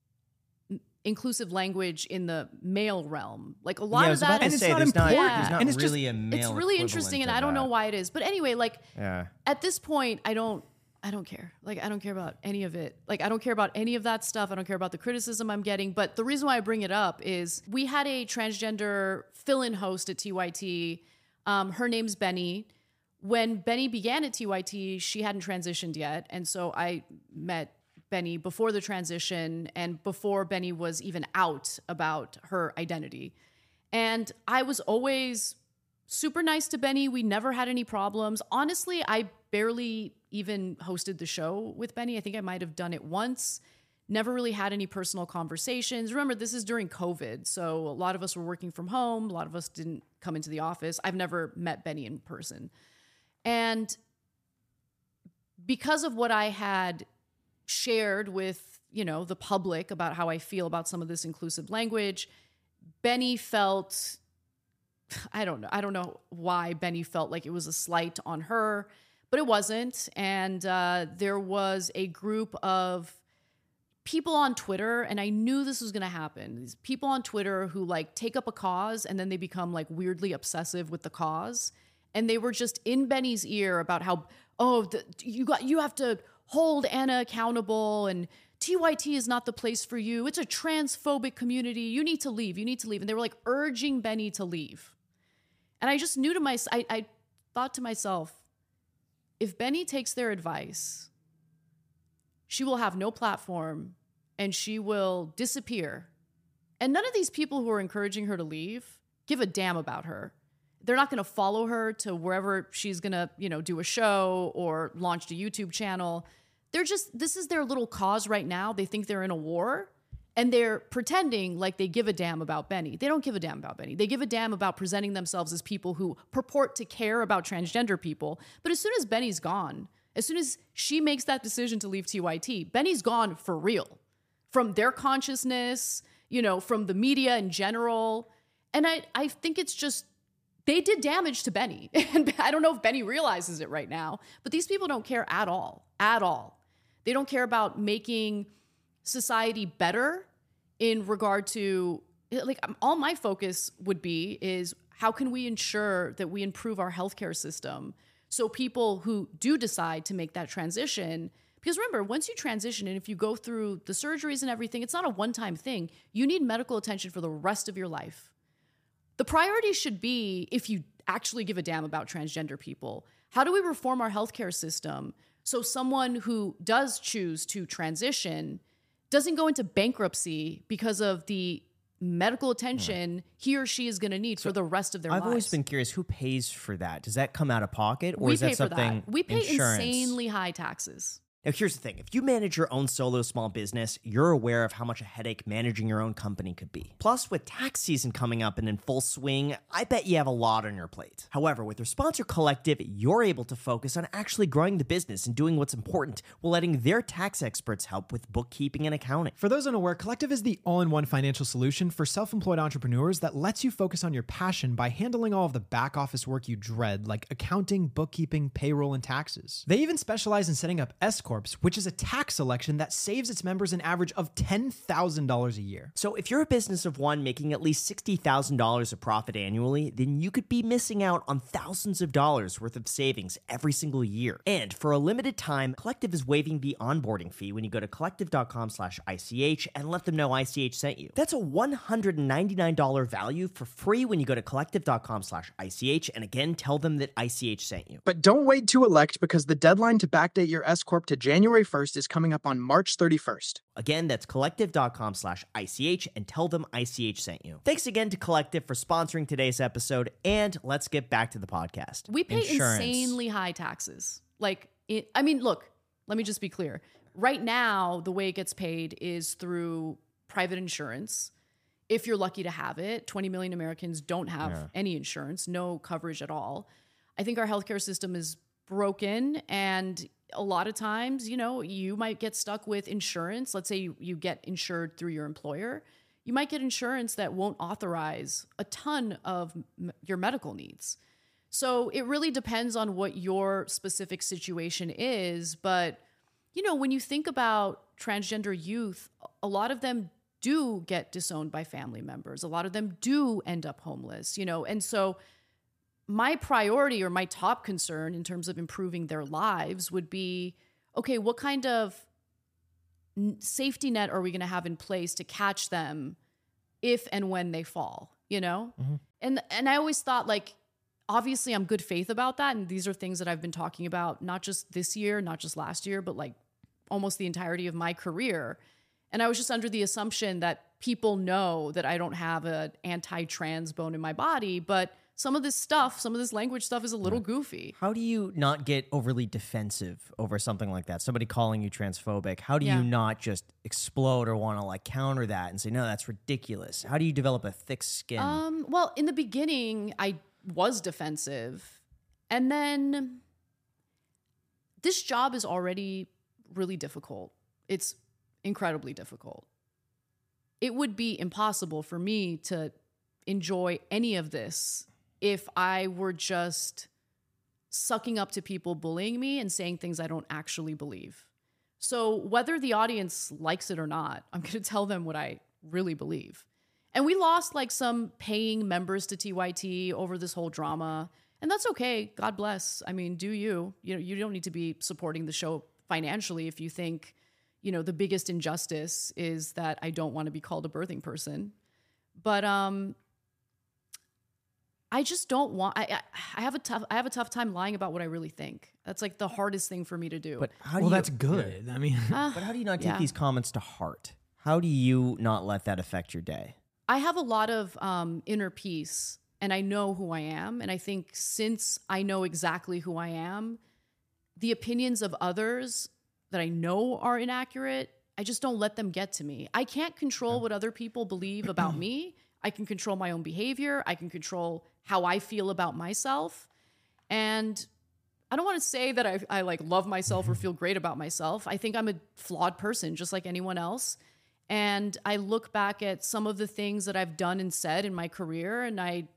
inclusive language in the male realm. Like a lot Yeah, I of was about that to And is it's say, not there's not, important. there's not And it's just- really a male it's really equivalent interesting, and of I don't know that. why it is. But anyway, like Yeah. at this point, I don't. I don't care. Like, I don't care about any of it. Like, I don't care about any of that stuff. I don't care about the criticism I'm getting. But the reason why I bring it up is we had a transgender fill-in host at T Y T. Um, her name's Benny. When Benny began at T Y T, she hadn't transitioned yet. And so I met Benny before the transition and before Benny was even out about her identity. And I was always super nice to Benny. We never had any problems. Honestly, I barely even hosted the show with Benny. I think I might have done it once. Never really had any personal conversations. Remember, this is during COVID, so a lot of us were working from home. A lot of us didn't come into the office. I've never met Benny in person. And because of what I had shared with, you know, the public about how I feel about some of this inclusive language, Benny felt, I don't know, I don't know why Benny felt like it was a slight on her, but it wasn't. And uh, there was a group of people on Twitter, and I knew this was going to happen. These people on Twitter who like take up a cause and then they become like weirdly obsessive with the cause. And they were just in Benny's ear about how, oh, the, you got, you have to hold Anna accountable, and T Y T is not the place for you. It's a transphobic community. You need to leave. You need to leave. And they were like urging Benny to leave. And I just knew to myself, I, I thought to myself, if Benny takes their advice, she will have no platform and she will disappear And none of these people who are encouraging her to leave give a damn about her. They're not going to follow her to wherever she's going to, you know, do a show or launch a YouTube channel. They're just, this is their little cause right now. They think they're in a war and they're pretending like they give a damn about Benny. They don't give a damn about Benny. They give a damn about presenting themselves as people who purport to care about transgender people. But as soon as Benny's gone, as soon as she makes that decision to leave T Y T, Benny's gone for real. From their consciousness, you know, from the media in general. And I, I think it's just, they did damage to Benny. And I don't know if Benny realizes it right now, but these people don't care at all, at all. They don't care about making society better in regard to, like, all my focus would be is how can we ensure that we improve our healthcare system so people who do decide to make that transition, because remember, once you transition and if you go through the surgeries and everything, it's not a one-time thing. You need medical attention for the rest of your life. The priority should be, if you actually give a damn about transgender people, how do we reform our healthcare system so someone who does choose to transition doesn't go into bankruptcy because of the medical attention he or she is going to need so for the rest of their I've lives? I've always been curious, who pays for that? Does that come out of pocket, or we is that pay something for that. We pay insurance? insanely high taxes. Now, here's the thing. If you manage your own solo small business, you're aware of how much a headache managing your own company could be. Plus, with tax season coming up and in full swing, I bet you have a lot on your plate. However, with your sponsor Collective, you're able to focus on actually growing the business and doing what's important while letting their tax experts help with bookkeeping and accounting. For those unaware, Collective is the all-in-one financial solution for self-employed entrepreneurs that lets you focus on your passion by handling all of the back office work you dread, like accounting, bookkeeping, payroll, and taxes. They even specialize in setting up S-Corps, which is a tax selection that saves its members an average of ten thousand dollars a year. So if you're a business of one making at least sixty thousand dollars of profit annually, then you could be missing out on thousands of dollars worth of savings every single year. And for a limited time, Collective is waiving the onboarding fee when you go to collective.com slash ICH and let them know I C H sent you. That's a one hundred ninety-nine dollars value for free when you go to collective.com slash ICH and again, tell them that I C H sent you. But don't wait to elect, because the deadline to backdate your S-Corp to January first is coming up on March thirty-first. Again, that's collective.com slash ICH and tell them I C H sent you. Thanks again to Collective for sponsoring today's episode, and let's get back to the podcast. We pay Insurance. insanely high taxes. Like, it, I mean, look, let me just be clear. Right now, the way it gets paid is through private insurance. If you're lucky to have it, twenty million Americans don't have Yeah. any insurance, no coverage at all. I think our healthcare system is broken, and a lot of times, you know, you might get stuck with insurance. Let's say you, you get insured through your employer. You might get insurance that won't authorize a ton of m- your medical needs. So it really depends on what your specific situation is. But, you know, when you think about transgender youth, a lot of them do get disowned by family members. A lot of them do end up homeless, you know, and so my priority or my top concern in terms of improving their lives would be, okay, what kind of n- safety net are we going to have in place to catch them if and when they fall, you know? Mm-hmm. And and I always thought, like, obviously I'm good faith about that. And these are things that I've been talking about, not just this year, not just last year, but like almost the entirety of my career. And I was just under the assumption that people know that I don't have an anti-trans bone in my body, but some of this stuff, some of this language stuff is a little goofy. How do you not get overly defensive over something like that? Somebody calling you transphobic. How do Yeah. you not just explode or want to like counter that and say, no, that's ridiculous? How do you develop a thick skin? Um, well, in the beginning, I was defensive. And then this job is already really difficult. It's incredibly difficult. It would be impossible for me to enjoy any of this if I were just sucking up to people bullying me and saying things I don't actually believe. So whether the audience likes it or not, I'm going to tell them what I really believe. And we lost like some paying members to T Y T over this whole drama. And that's okay. God bless. I mean, do you. You know, you don't need to be supporting the show financially if you think, you know, the biggest injustice is that I don't want to be called a birthing person. But um I just don't want. I, I I have a tough. I have a tough time lying about what I really think. That's like the hardest thing for me to do. But how do Well, you, that's good. I mean, Uh, But how do you not take yeah. these comments to heart? How do you not let that affect your day? I have a lot of um, inner peace, and I know who I am. And I think since I know exactly who I am, the opinions of others that I know are inaccurate, I just don't let them get to me. I can't control what other people believe about me. I can control my own behavior. I can control how I feel about myself. And I don't want to say that I, I like love myself or feel great about myself. I think I'm a flawed person, just like anyone else. And I look back at some of the things that I've done and said in my career, and I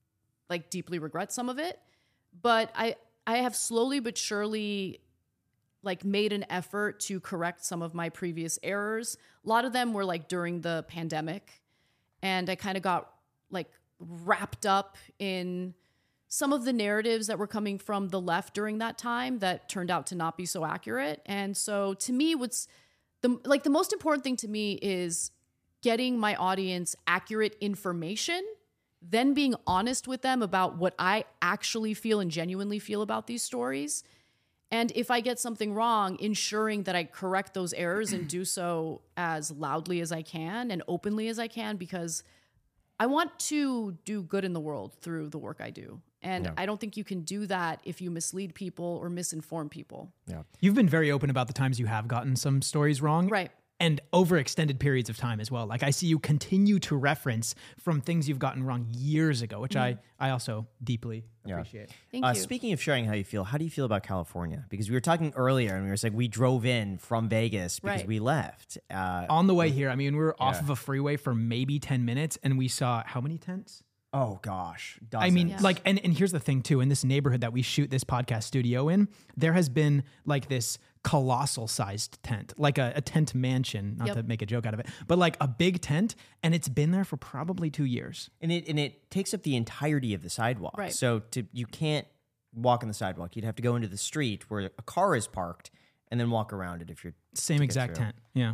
like deeply regret some of it. But I, I have slowly but surely like made an effort to correct some of my previous errors. A lot of them were like during the pandemic. And I kind of got like wrapped up in some of the narratives that were coming from the left during that time that turned out to not be so accurate. And so to me, what's the like the most important thing to me is getting my audience accurate information, then being honest with them about what I actually feel and genuinely feel about these stories. And if I get something wrong, ensuring that I correct those errors and do so as loudly as I can and openly as I can, because I want to do good in the world through the work I do. And yeah. I don't think you can do that if you mislead people or misinform people. Yeah. You've been very open about the times you have gotten some stories wrong. Right. And over extended periods of time as well. Like I see you continue to reference from things you've gotten wrong years ago, which mm. I, I also deeply yeah. appreciate. Thank uh, you. Speaking of sharing how you feel, how do you feel about California? Because we were talking earlier and we were saying we drove in from Vegas because right. we left. Uh, On the way here, I mean, we were off yeah. of a freeway for maybe ten minutes and we saw how many tents? Oh gosh. Dozens. I mean, yeah. like, and, and here's the thing too, in this neighborhood that we shoot this podcast studio in, there has been like this colossal sized tent, like a, a tent mansion, not yep. to make a joke out of it, but like a big tent. And it's been there for probably two years. And it, and it takes up the entirety of the sidewalk. Right. So to, you can't walk on the sidewalk. You'd have to go into the street where a car is parked and then walk around it if you're same exact tent. Yeah.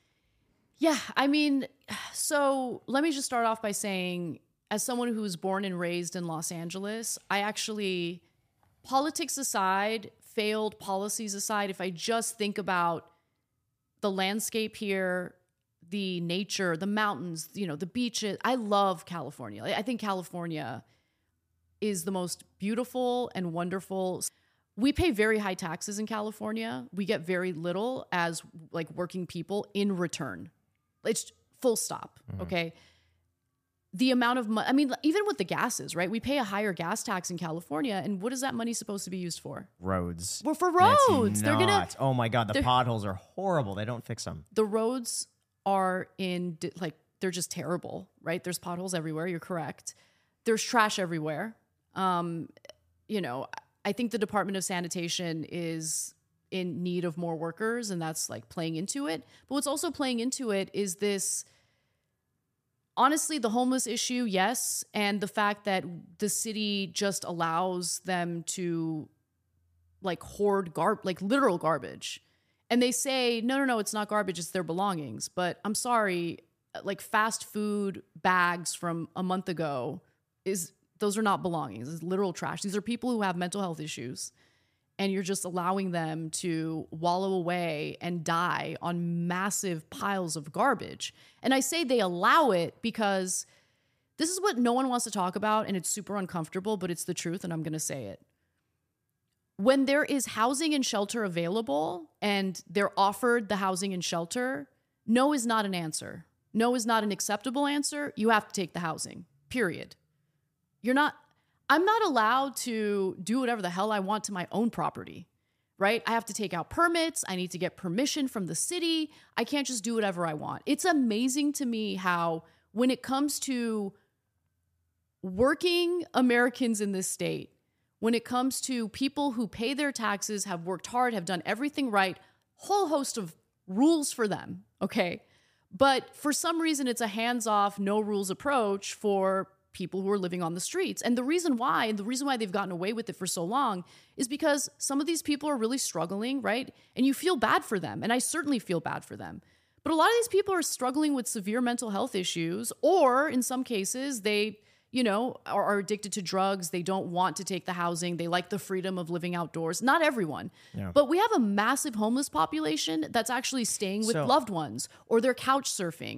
Yeah. I mean, so let me just start off by saying, as someone who was born and raised in Los Angeles, I actually, politics aside, failed policies aside, if I just think about the landscape here, the nature, the mountains, you know, the beaches, I love California. I think California is the most beautiful and wonderful. We pay very high taxes in California. We get very little as like working people in return. It's full stop, mm-hmm. okay? The amount of money, I mean, even with the gases, right? We pay a higher gas tax in California, and what is that money supposed to be used for? Roads. Well, for roads. That's They're not. gonna. Oh my God, the potholes are horrible. They don't fix them. The roads are in like they're just terrible, right? There's potholes everywhere. You're correct. There's trash everywhere. Um, you know, I think the Department of Sanitation is in need of more workers, and that's like playing into it. But what's also playing into it is this. Honestly, the homeless issue, yes, and the fact that the city just allows them to like hoard gar- like literal garbage. And they say, no, no, no, it's not garbage, it's their belongings. But I'm sorry, like fast food bags from a month ago, is those are not belongings, it's literal trash. These are people who have mental health issues. And you're just allowing them to wallow away and die on massive piles of garbage. And I say they allow it because this is what no one wants to talk about, and it's super uncomfortable, but it's the truth, and I'm going to say it. When there is housing and shelter available, and they're offered the housing and shelter, no is not an answer. No is not an acceptable answer. You have to take the housing, period. You're not... I'm not allowed to do whatever the hell I want to my own property, right? I have to take out permits. I need to get permission from the city. I can't just do whatever I want. It's amazing to me how when it comes to working Americans in this state, when it comes to people who pay their taxes, have worked hard, have done everything right, whole host of rules for them, okay? But for some reason, it's a hands-off, no rules approach for people who are living on the streets. And the reason why, and the reason why they've gotten away with it for so long is because some of these people are really struggling, right? And you feel bad for them. And I certainly feel bad for them. But a lot of these people are struggling with severe mental health issues, or in some cases, they, you know, are, are addicted to drugs. They don't want to take the housing. They like the freedom of living outdoors. Not everyone. Yeah. But we have a massive homeless population that's actually staying with So- loved ones, or they're couch surfing.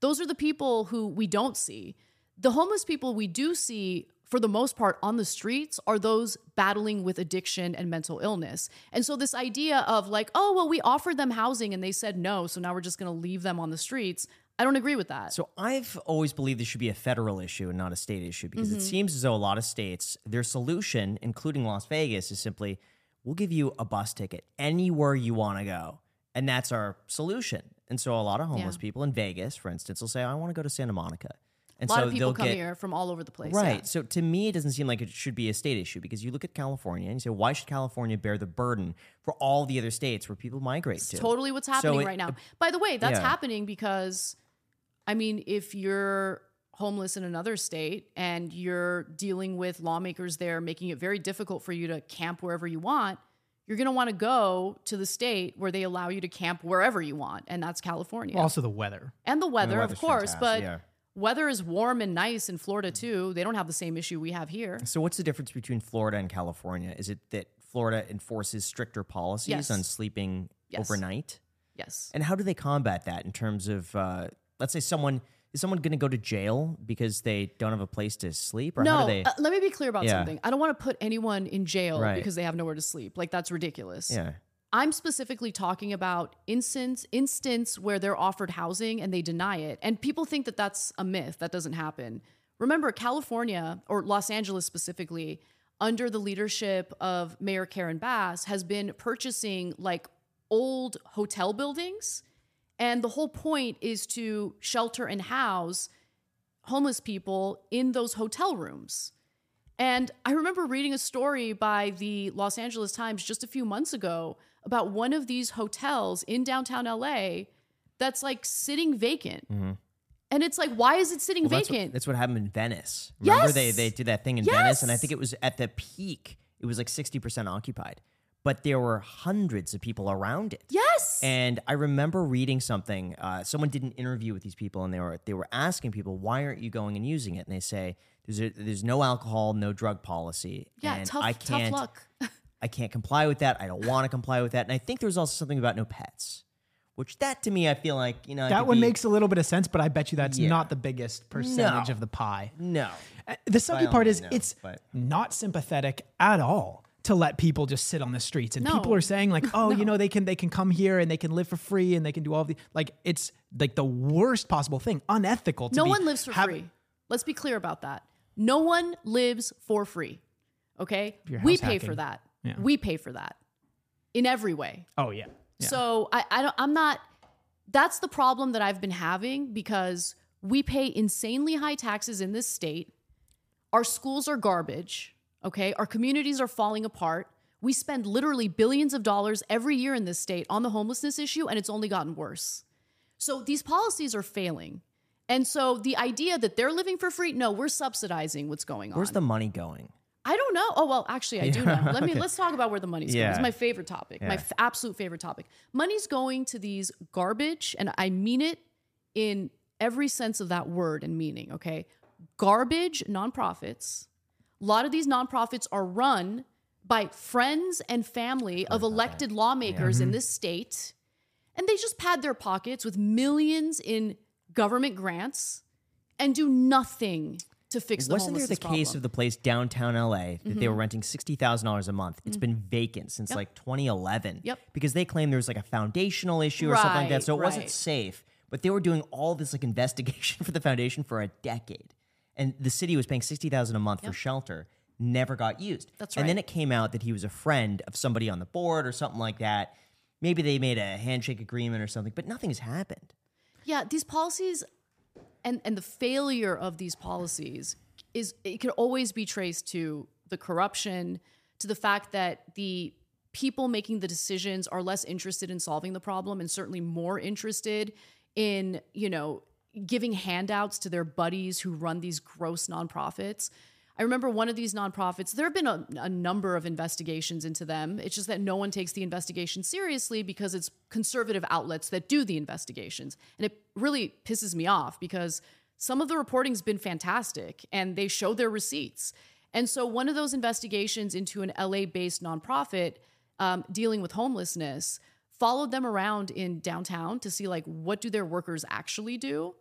Those are the people who we don't see. The homeless people we do see, for the most part, on the streets are those battling with addiction and mental illness. And so this idea of like, oh, well, we offered them housing and they said no, so now we're just going to leave them on the streets. I don't agree with that. So I've always believed this should be a federal issue and not a state issue because Mm-hmm. it seems as though a lot of states, their solution, including Las Vegas, is simply, we'll give you a bus ticket anywhere you want to go. And that's our solution. And so a lot of homeless Yeah. people in Vegas, for instance, will say, I want to go to Santa Monica. And a lot so of people they'll come get, here from all over the place. Right. yeah. So to me, it doesn't seem like it should be a state issue because you look at California and you say, why should California bear the burden for all the other states where people migrate It's to? totally what's So happening it- right now. By the way, that's Yeah. happening because, I mean, if you're homeless in another state and you're dealing with lawmakers there making it very difficult for you to camp wherever you want, you're going to want to go to the state where they allow you to camp wherever you want, and that's California. Also the weather. and the weather, of weather's course, fantastic, but yeah. weather is warm and nice in Florida too. They don't have the same issue we have here. So what's the difference between Florida and California? Is it that Florida enforces stricter policies Yes. on sleeping Yes. overnight? Yes. And how do they combat that in terms of, uh, let's say someone, is someone going to go to jail because they don't have a place to sleep? Or how No, do they? uh, let me be clear about Yeah. something. I don't want to put anyone in jail Right. because they have nowhere to sleep. Like, that's ridiculous. yeah. I'm specifically talking about instance instance where they're offered housing and they deny it. And people think that that's a myth. That doesn't happen. Remember, California, or Los Angeles specifically, under the leadership of Mayor Karen Bass, has been purchasing like old hotel buildings. And the whole point is to shelter and house homeless people in those hotel rooms. And I remember reading a story by the Los Angeles Times just a few months ago about one of these hotels in downtown L A that's like sitting vacant. And it's like, why is it sitting Mm-hmm. Well, that's, what, vacant? that's what happened in Venice. Remember Yes! they, they did that thing in Venice? And I Yes! think it was at the peak, it was like sixty percent occupied. But there were hundreds of people around it. yes. And I remember reading something. Uh, someone did an interview with these people, and they were they were asking people, "Why aren't you going and using it?" And they say, "There's a, there's no alcohol, no drug policy, yeah, and tough, I tough can't luck. I can't comply with that. I don't want to comply with that." And I think there was also something about no pets, which that to me, I feel like you know That could one be- makes a little bit of sense, but I bet you that's Yeah. not the biggest percentage No. of the pie. no. Uh, The sucky all part means is no, it's but- not sympathetic at all to let people just sit on the streets. And No. people are saying like, oh, you know, they can they can come here and they can live for free and they can do all of the like it's like the worst possible thing, unethical. To No be one lives for have- free. Let's be clear about that. No one lives for free. Okay? you're We house pay hacking. for that. Yeah. We pay for that in every way. Oh yeah. Yeah. So I, I don't, I'm not, that's the problem that I've been having because we pay insanely high taxes in this state. Our schools are garbage. Okay. Our communities are falling apart. We spend literally billions of dollars every year in this state on the homelessness issue, and it's only gotten worse. So these policies are failing. And so the idea that they're living for free, no, we're subsidizing what's going on. Where's the money going? I don't know. Oh, well, actually, I do know. Let me Okay. let's talk about where the money's Yeah. going. It's my favorite topic. My Yeah. f- absolute favorite topic. Money's going to these garbage, and I mean it in every sense of that word and meaning, okay? Garbage nonprofits. A lot of these nonprofits are run by friends and family of elected lawmakers in this state, and they just pad their pockets with millions in government grants and do nothing to fix the Wasn't there the homelessness case problem. of the place downtown L A that Mm-hmm. they were renting sixty thousand dollars a month? It's been vacant since like twenty eleven. Yep. Because they claimed there was like a foundational issue or something like that, Right, so it wasn't right. safe. But they were doing all this like investigation for the foundation for a decade, and the city was paying sixty thousand dollars a month for shelter. Never got used. That's And then right. it came out that he was a friend of somebody on the board or something like that. Maybe they made a handshake agreement or something, but nothing has happened. Yeah, these policies and and the failure of these policies is it can always be traced to the corruption, to the fact that the people making the decisions are less interested in solving the problem and certainly more interested in, you know, giving handouts to their buddies who run these gross nonprofits. I remember one of these nonprofits, there have been a, a number of investigations into them. It's just that no one takes the investigation seriously because it's conservative outlets that do the investigations. And it really pisses me off because some of the reporting's been fantastic and they show their receipts. And so one of those investigations into an L A-based nonprofit um, dealing with homelessness followed them around in downtown to see like what do their workers actually do.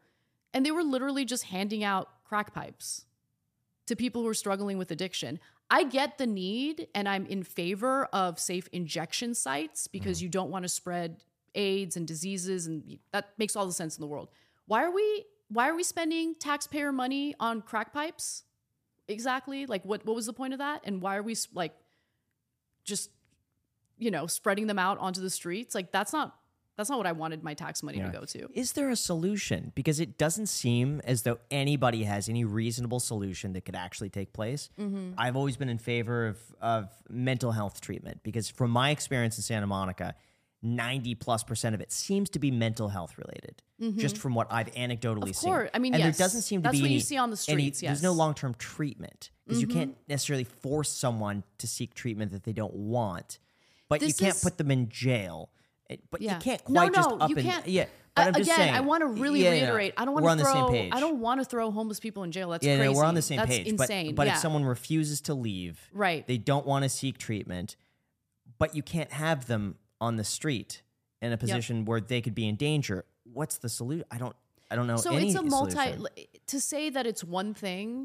And they were literally just handing out crack pipes to people who are struggling with addiction. I get the need, and I'm in favor of safe injection sites because mm. you don't want to spread AIDS and diseases, and that makes all the sense in the world. Why are we why are we spending taxpayer money on crack pipes? Exactly. Like what what was the point of that? And why are we like just, you know, spreading them out onto the streets? Like that's not That's not what I wanted my tax money yeah. to go to. Is there a solution? Because it doesn't seem as though anybody has any reasonable solution that could actually take place. Mm-hmm. I've always been in favor of, of mental health treatment because from my experience in Santa Monica, ninety plus percent of it seems to be mental health related, mm-hmm. just from what I've anecdotally seen. Of course. seen. I mean, and yes. there doesn't seem to That's be what any, you see on the streets, any, yes. There's no long-term treatment because mm-hmm. you can't necessarily force someone to seek treatment that they don't want, but this you can't is, put them in jail. But yeah. you can't quite no, no, just up you and can't. yeah. But I'm Again, just saying, I want to really yeah, reiterate. Yeah. I don't want we're to on throw. the same page. I don't want to throw homeless people in jail. That's yeah, crazy. No, we're on the same That's page. insane. But, but yeah. if someone refuses to leave, right. they don't want to seek treatment, but you can't have them on the street in a position yep. where they could be in danger. What's the solution? I don't. I don't know. So any it's a multi. solution. To say that it's one thing,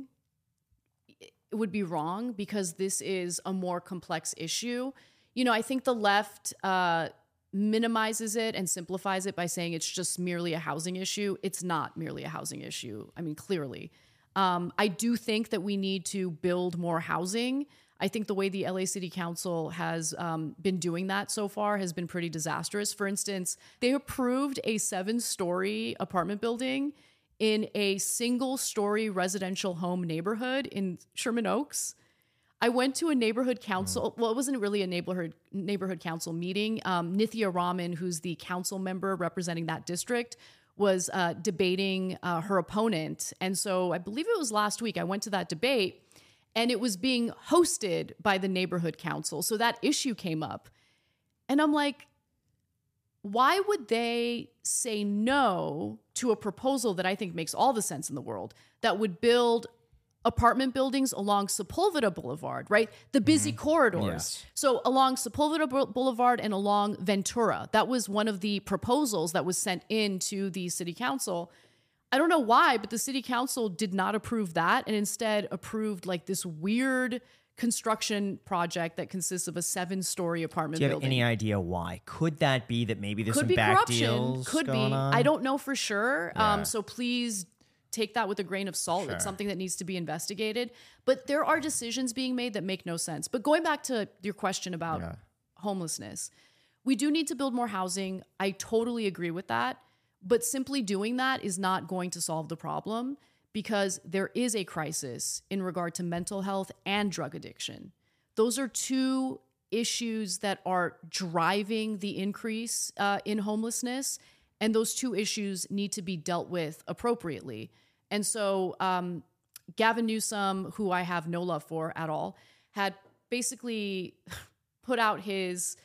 it would be wrong because this is a more complex issue. You know, I think the left. Uh, minimizes it and simplifies it by saying it's just merely a housing issue. It's not merely a housing issue. I mean, clearly. Um, I do think that we need to build more housing. I think the way the L A City Council has um, been doing that so far has been pretty disastrous. For instance, they approved a seven-story apartment building in a single-story residential home neighborhood in Sherman Oaks. I went to a neighborhood council. Well, it wasn't really a neighborhood neighborhood council meeting. Um, Nithya Raman, who's the council member representing that district, was uh, debating uh, her opponent. And so I believe it was last week I went to that debate, and it was being hosted by the neighborhood council. So that issue came up. And I'm like, why would they say no to a proposal that I think makes all the sense in the world that would build apartment buildings along Sepulveda Boulevard, right? The busy mm-hmm. corridors. Yes. So along Sepulveda Boulevard and along Ventura. That was one of the proposals that was sent in to the city council. I don't know why, but the city council did not approve that and instead approved like this weird construction project that consists of a seven-story apartment building. Do you have building. any idea why? Could that be that maybe there's Could some be back corruption. deals Could going be. on? I don't know for sure. Yeah. Um, so please take that with a grain of salt. Sure. It's something that needs to be investigated. But there are decisions being made that make no sense. But going back to your question about yeah. homelessness, we do need to build more housing. I totally agree with that. But simply doing that is not going to solve the problem because there is a crisis in regard to mental health and drug addiction. Those are two issues that are driving the increase uh, in homelessness. And those two issues need to be dealt with appropriately. And so um, Gavin Newsom, who I have no love for at all, had basically put out his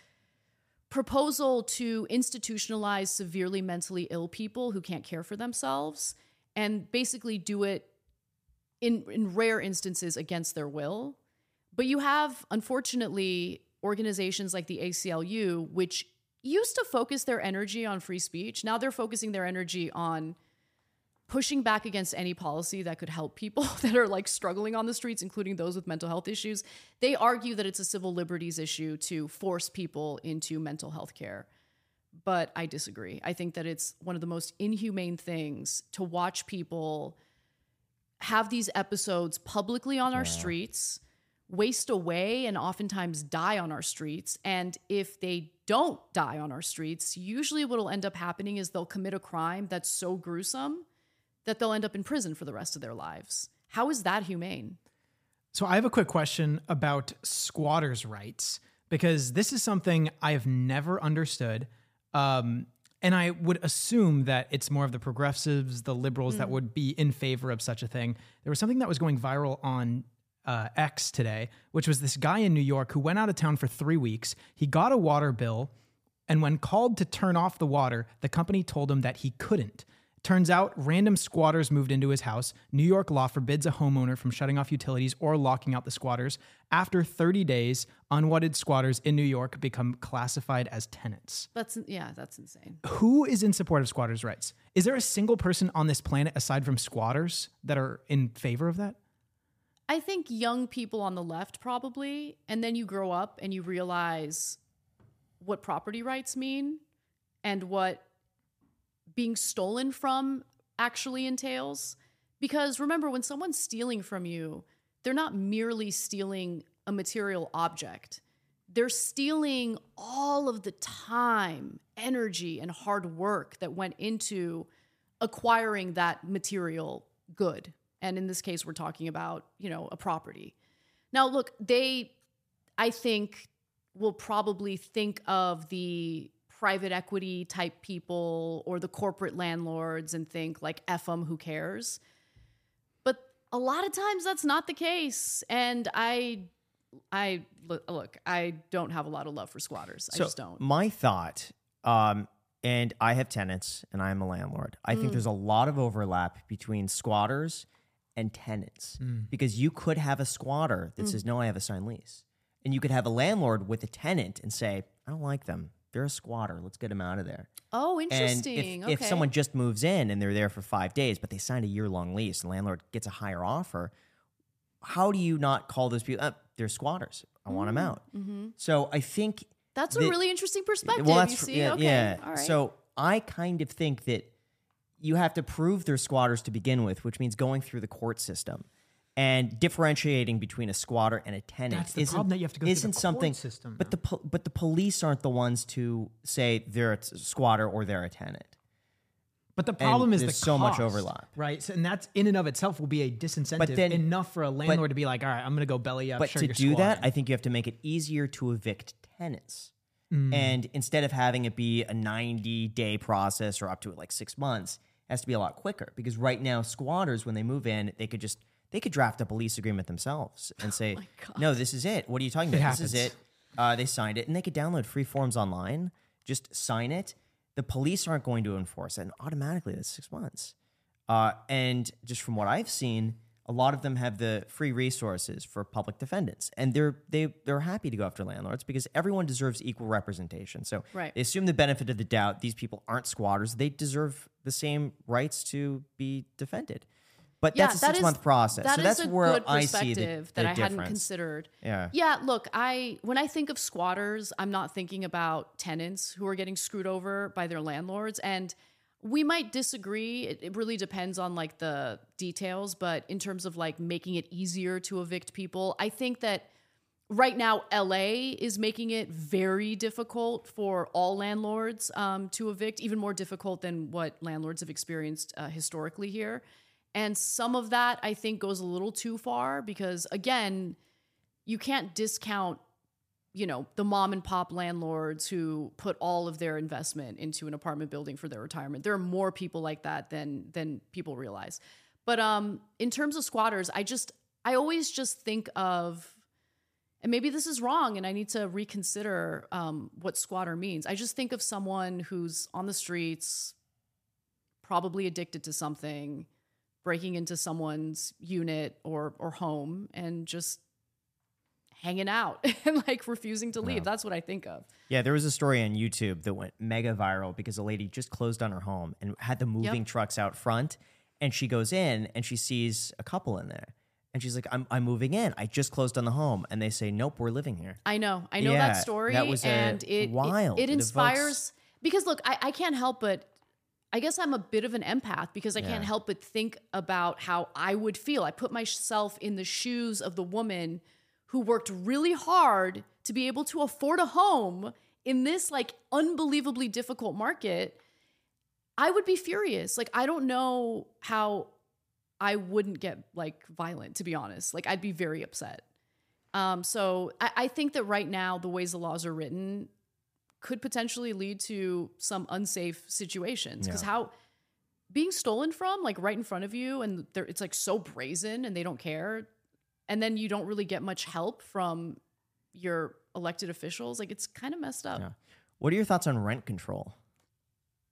proposal to institutionalize severely mentally ill people who can't care for themselves and basically do it in, in rare instances against their will. But you have, unfortunately, organizations like the A C L U, which used to focus their energy on free speech. Now they're focusing their energy on pushing back against any policy that could help people that are like struggling on the streets, including those with mental health issues. They argue that it's a civil liberties issue to force people into mental health care. But I disagree. I think that it's one of the most inhumane things to watch people have these episodes publicly on our yeah. streets, waste away and oftentimes die on our streets. And if they don't die on our streets, usually what will end up happening is they'll commit a crime that's so gruesome that they'll end up in prison for the rest of their lives. How is that humane? So I have a quick question about squatters' rights, because this is something I've never understood. Um, and I would assume that it's more of the progressives, the liberals mm. that would be in favor of such a thing. There was something that was going viral on Uh, X today, which was this guy in New York who went out of town for three weeks. He got a water bill, and when called to turn off the water, the company told him that he couldn't. Turns out random squatters moved into his house. New York law forbids a homeowner from shutting off utilities or locking out the squatters. After thirty days, unwanted squatters in New York become classified as tenants. That's yeah, that's insane. Who is in support of squatters' rights? Is there a single person on this planet aside from squatters that are in favor of that? I think young people on the left probably, and then you grow up and you realize what property rights mean and what being stolen from actually entails. Because remember, when someone's stealing from you, they're not merely stealing a material object. They're stealing all of the time, energy, and hard work that went into acquiring that material good. And in this case, we're talking about, you know, a property. Now, look, they, I think, will probably think of the private equity type people or the corporate landlords and think like, F them, who cares? But a lot of times that's not the case. And I, I look, I don't have a lot of love for squatters. I so just don't. My thought, um, and I have tenants and I'm a landlord. I think there's a lot of overlap between squatters and tenants mm. because you could have a squatter that mm. says, no, I have a signed lease. And you could have a landlord with a tenant and say, I don't like them. They're a squatter. Let's get them out of there. Oh, interesting. And if, okay. if someone just moves in and they're there for five days, but they signed a year-long lease and the landlord gets a higher offer, how do you not call those people, oh, they're squatters. I want them out. Mm-hmm. So I think... That's that, a really interesting perspective, well, that's, you see? Yeah, okay. yeah. All right. So I kind of think that you have to prove they're squatters to begin with, which means going through the court system. And differentiating between a squatter and a tenant That's the isn't, problem that you have to go through isn't the court something, system. But the po- but the police aren't the ones to say they're a squatter or they're a tenant. But the problem and is there's the so much cost, overlap, right? So, and that's in and of itself will be a disincentive But then- enough for a landlord but- to be like, all right, I'm going to go belly up. But sure, to you're do that, squatting. I think you have to make it easier to evict tenants. Mm. And instead of having it be a ninety-day process or up to like six months, it has to be a lot quicker. Because right now, squatters, when they move in, they could just they could draft a lease agreement themselves and say, Oh no, this is it. What are you talking It about? This is happens. it. Uh, they signed it. And they could download free forms online. Just sign it. The police aren't going to enforce it. And automatically, that's six months. Uh, and just from what I've seen, a lot of them have the free resources for public defendants, and they're they they're happy to go after landlords because everyone deserves equal representation. So Right. they assume the benefit of the doubt. These people aren't squatters; they deserve the same rights to be defended. But Yeah, that's a that six is- month process. That so is that's a where good I see the, perspective the that I hadn't difference. considered. Yeah. Yeah, look, I when I think of squatters, I'm not thinking about tenants who are getting screwed over by their landlords. And we might disagree. It, it really depends on like the details, but in terms of like making it easier to evict people, I think that right now L A is making it very difficult for all landlords um, to evict, even more difficult than what landlords have experienced uh, historically here. And some of that, I think, goes a little too far because, again, you can't discount, you know, the mom and pop landlords who put all of their investment into an apartment building for their retirement. There are more people like that than than people realize. But um, in terms of squatters, I just, I always just think of, and maybe this is wrong and I need to reconsider um, what squatter means. I just think of someone who's on the streets, probably addicted to something, breaking into someone's unit or or home and just hanging out and like refusing to leave. Yeah. That's what I think of. Yeah, there was a story on YouTube that went mega viral because a lady just closed on her home and had the moving Yep. trucks out front. And she goes in and she sees a couple in there. And she's like, I'm, I'm moving in. I just closed on the home. And they say, nope, we're living here. I know. I know Yeah, that story. that was, uh, and it, wild. it, it It inspires evokes- because look, I, I can't help but I guess I'm a bit of an empath because I can't Yeah. help but think about how I would feel. I put myself in the shoes of the woman who worked really hard to be able to afford a home in this like unbelievably difficult market. I would be furious. Like, I don't know how I wouldn't get like violent, to be honest. Like, I'd be very upset. Um, so I, I think that right now, the ways the laws are written could potentially lead to some unsafe situations. Because Yeah. how being stolen from, like right in front of you, and they're- it's like so brazen and they don't care. And then you don't really get much help from your elected officials. Like, it's kind of messed up. Yeah. What are your thoughts on rent control?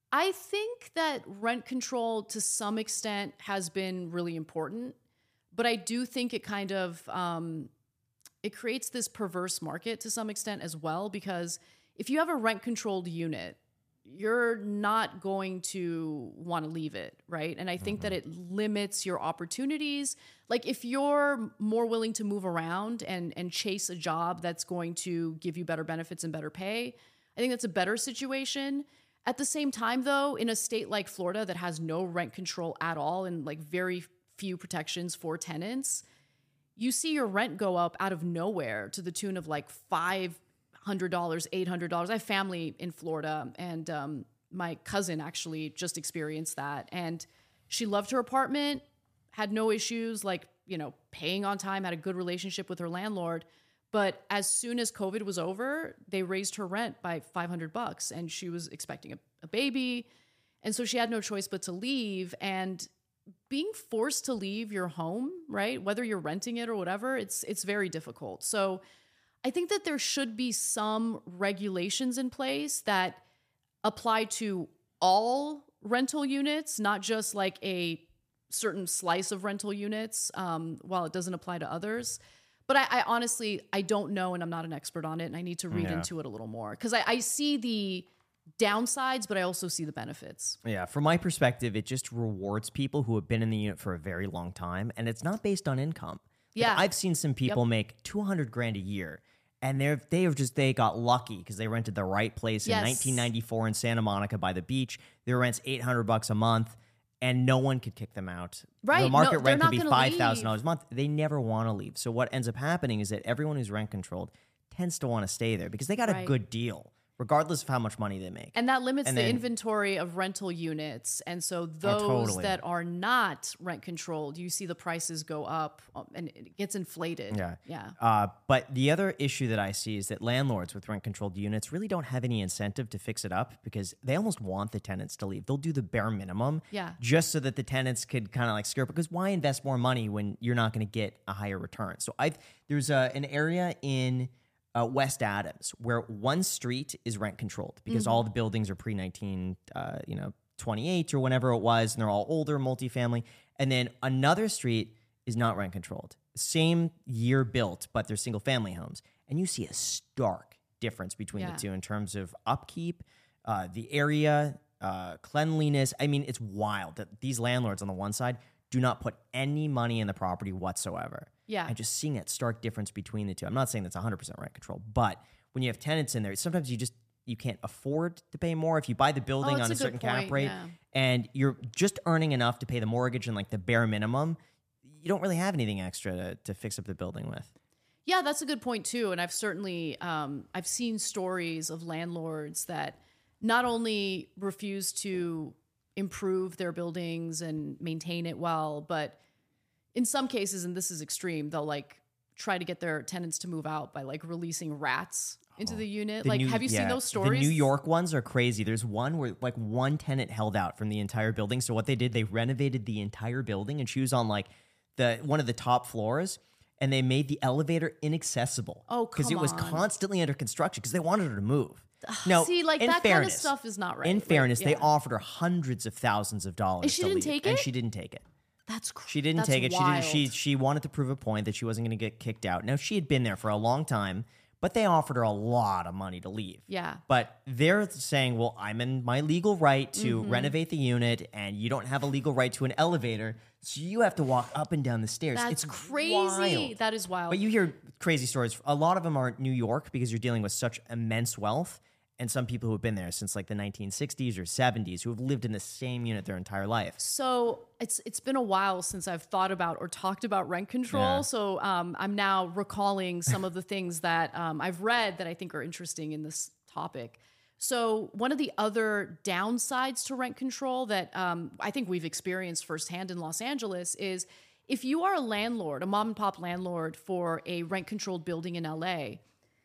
I think that rent control to some extent has been really important, but I do think it kind of, um, it creates this perverse market to some extent as well, because if you have a rent controlled unit, you're not going to want to leave it, right? And I think mm-hmm. that it limits your opportunities. Like if you're more willing to move around and and chase a job that's going to give you better benefits and better pay, I think that's a better situation. At the same time, though, in a state like Florida that has no rent control at all and like very few protections for tenants, you see your rent go up out of nowhere to the tune of like five hundred dollars, eight hundred dollars. I have family in Florida, and um, my cousin actually just experienced that. And she loved her apartment, had no issues, like, you know, paying on time, had a good relationship with her landlord. But as soon as COVID was over, they raised her rent by five hundred bucks, and she was expecting a, a baby. And so she had no choice but to leave. And being forced to leave your home, right, whether you're renting it or whatever, it's it's very difficult. So I think that there should be some regulations in place that apply to all rental units, not just like a certain slice of rental units, um, while it doesn't apply to others. But I, I honestly, I don't know, and I'm not an expert on it, and I need to read yeah. into it a little more. Because I, I see the downsides, but I also see the benefits. Yeah, from my perspective, it just rewards people who have been in the unit for a very long time, and it's not based on income. Like, yeah. I've seen some people yep. make two hundred grand a year, and they're they have just they got lucky because they rented the right place yes. in nineteen ninety-four in Santa Monica by the beach. Their rent's eight hundred bucks a month, and no one could kick them out. Right, the market no, rent could be five thousand leave. dollars a month. They never want to leave. So what ends up happening is that everyone who's rent controlled tends to want to stay there because they got right. a good deal, regardless of how much money they make. And that limits and the then, inventory of rental units. And so those oh, totally. that are not rent controlled, you see the prices go up and it gets inflated. Yeah. Yeah. Uh, but the other issue that I see is that landlords with rent controlled units really don't have any incentive to fix it up because they almost want the tenants to leave. They'll do the bare minimum yeah. just so that the tenants could kind of like scare, because why invest more money when you're not going to get a higher return? So I've, there's a, an area in Uh, West Adams, where one street is rent controlled because mm-hmm. all the buildings are pre nineteen, uh, you know, twenty-eight or whenever it was, and they're all older, multifamily. And then another street is not rent controlled, same year built, but they're single family homes. And you see a stark difference between yeah. the two in terms of upkeep, uh, the area, uh, cleanliness. I mean, it's wild that these landlords on the one side do not put any money in the property whatsoever. Yeah. And just seeing that stark difference between the two. I'm not saying that's one hundred percent rent control, but when you have tenants in there, sometimes you just, you can't afford to pay more. If you buy the building oh, on a, a certain point, cap rate yeah. and you're just earning enough to pay the mortgage and like the bare minimum, you don't really have anything extra to, to fix up the building with. Yeah, that's a good point too. And I've certainly, um, I've seen stories of landlords that not only refuse to improve their buildings and maintain it well, but in some cases, and this is extreme, they'll like try to get their tenants to move out by like releasing rats into the unit. The like, new, have you yeah, seen those stories? The New York ones are crazy. There's one where like one tenant held out from the entire building. So what they did, they renovated the entire building, and she was on like the one of the top floors, and they made the elevator inaccessible. Oh, come because it was on. constantly under construction because they wanted her to move. No, see, like in that fairness, kind of stuff is not right. In fairness, right? they yeah. offered her hundreds of thousands of dollars. And she to didn't leave, take and it? she didn't take it. That's cr- She didn't that's take it. Wild. She didn't. She she wanted to prove a point that she wasn't going to get kicked out. Now, she had been there for a long time, but they offered her a lot of money to leave. Yeah. But they're saying, well, I'm in my legal right to mm-hmm. renovate the unit, and you don't have a legal right to an elevator, so you have to walk up and down the stairs. That's it's crazy. Wild. That is wild. But you hear crazy stories. A lot of them are New York because you're dealing with such immense wealth. And some people who have been there since like the nineteen sixties or seventies who have lived in the same unit their entire life. So it's it's been a while since I've thought about or talked about rent control. Yeah. So um, I'm now recalling some of the things that um, I've read that I think are interesting in this topic. So one of the other downsides to rent control that um, I think we've experienced firsthand in Los Angeles is if you are a landlord, a mom and pop landlord for a rent controlled building in L A,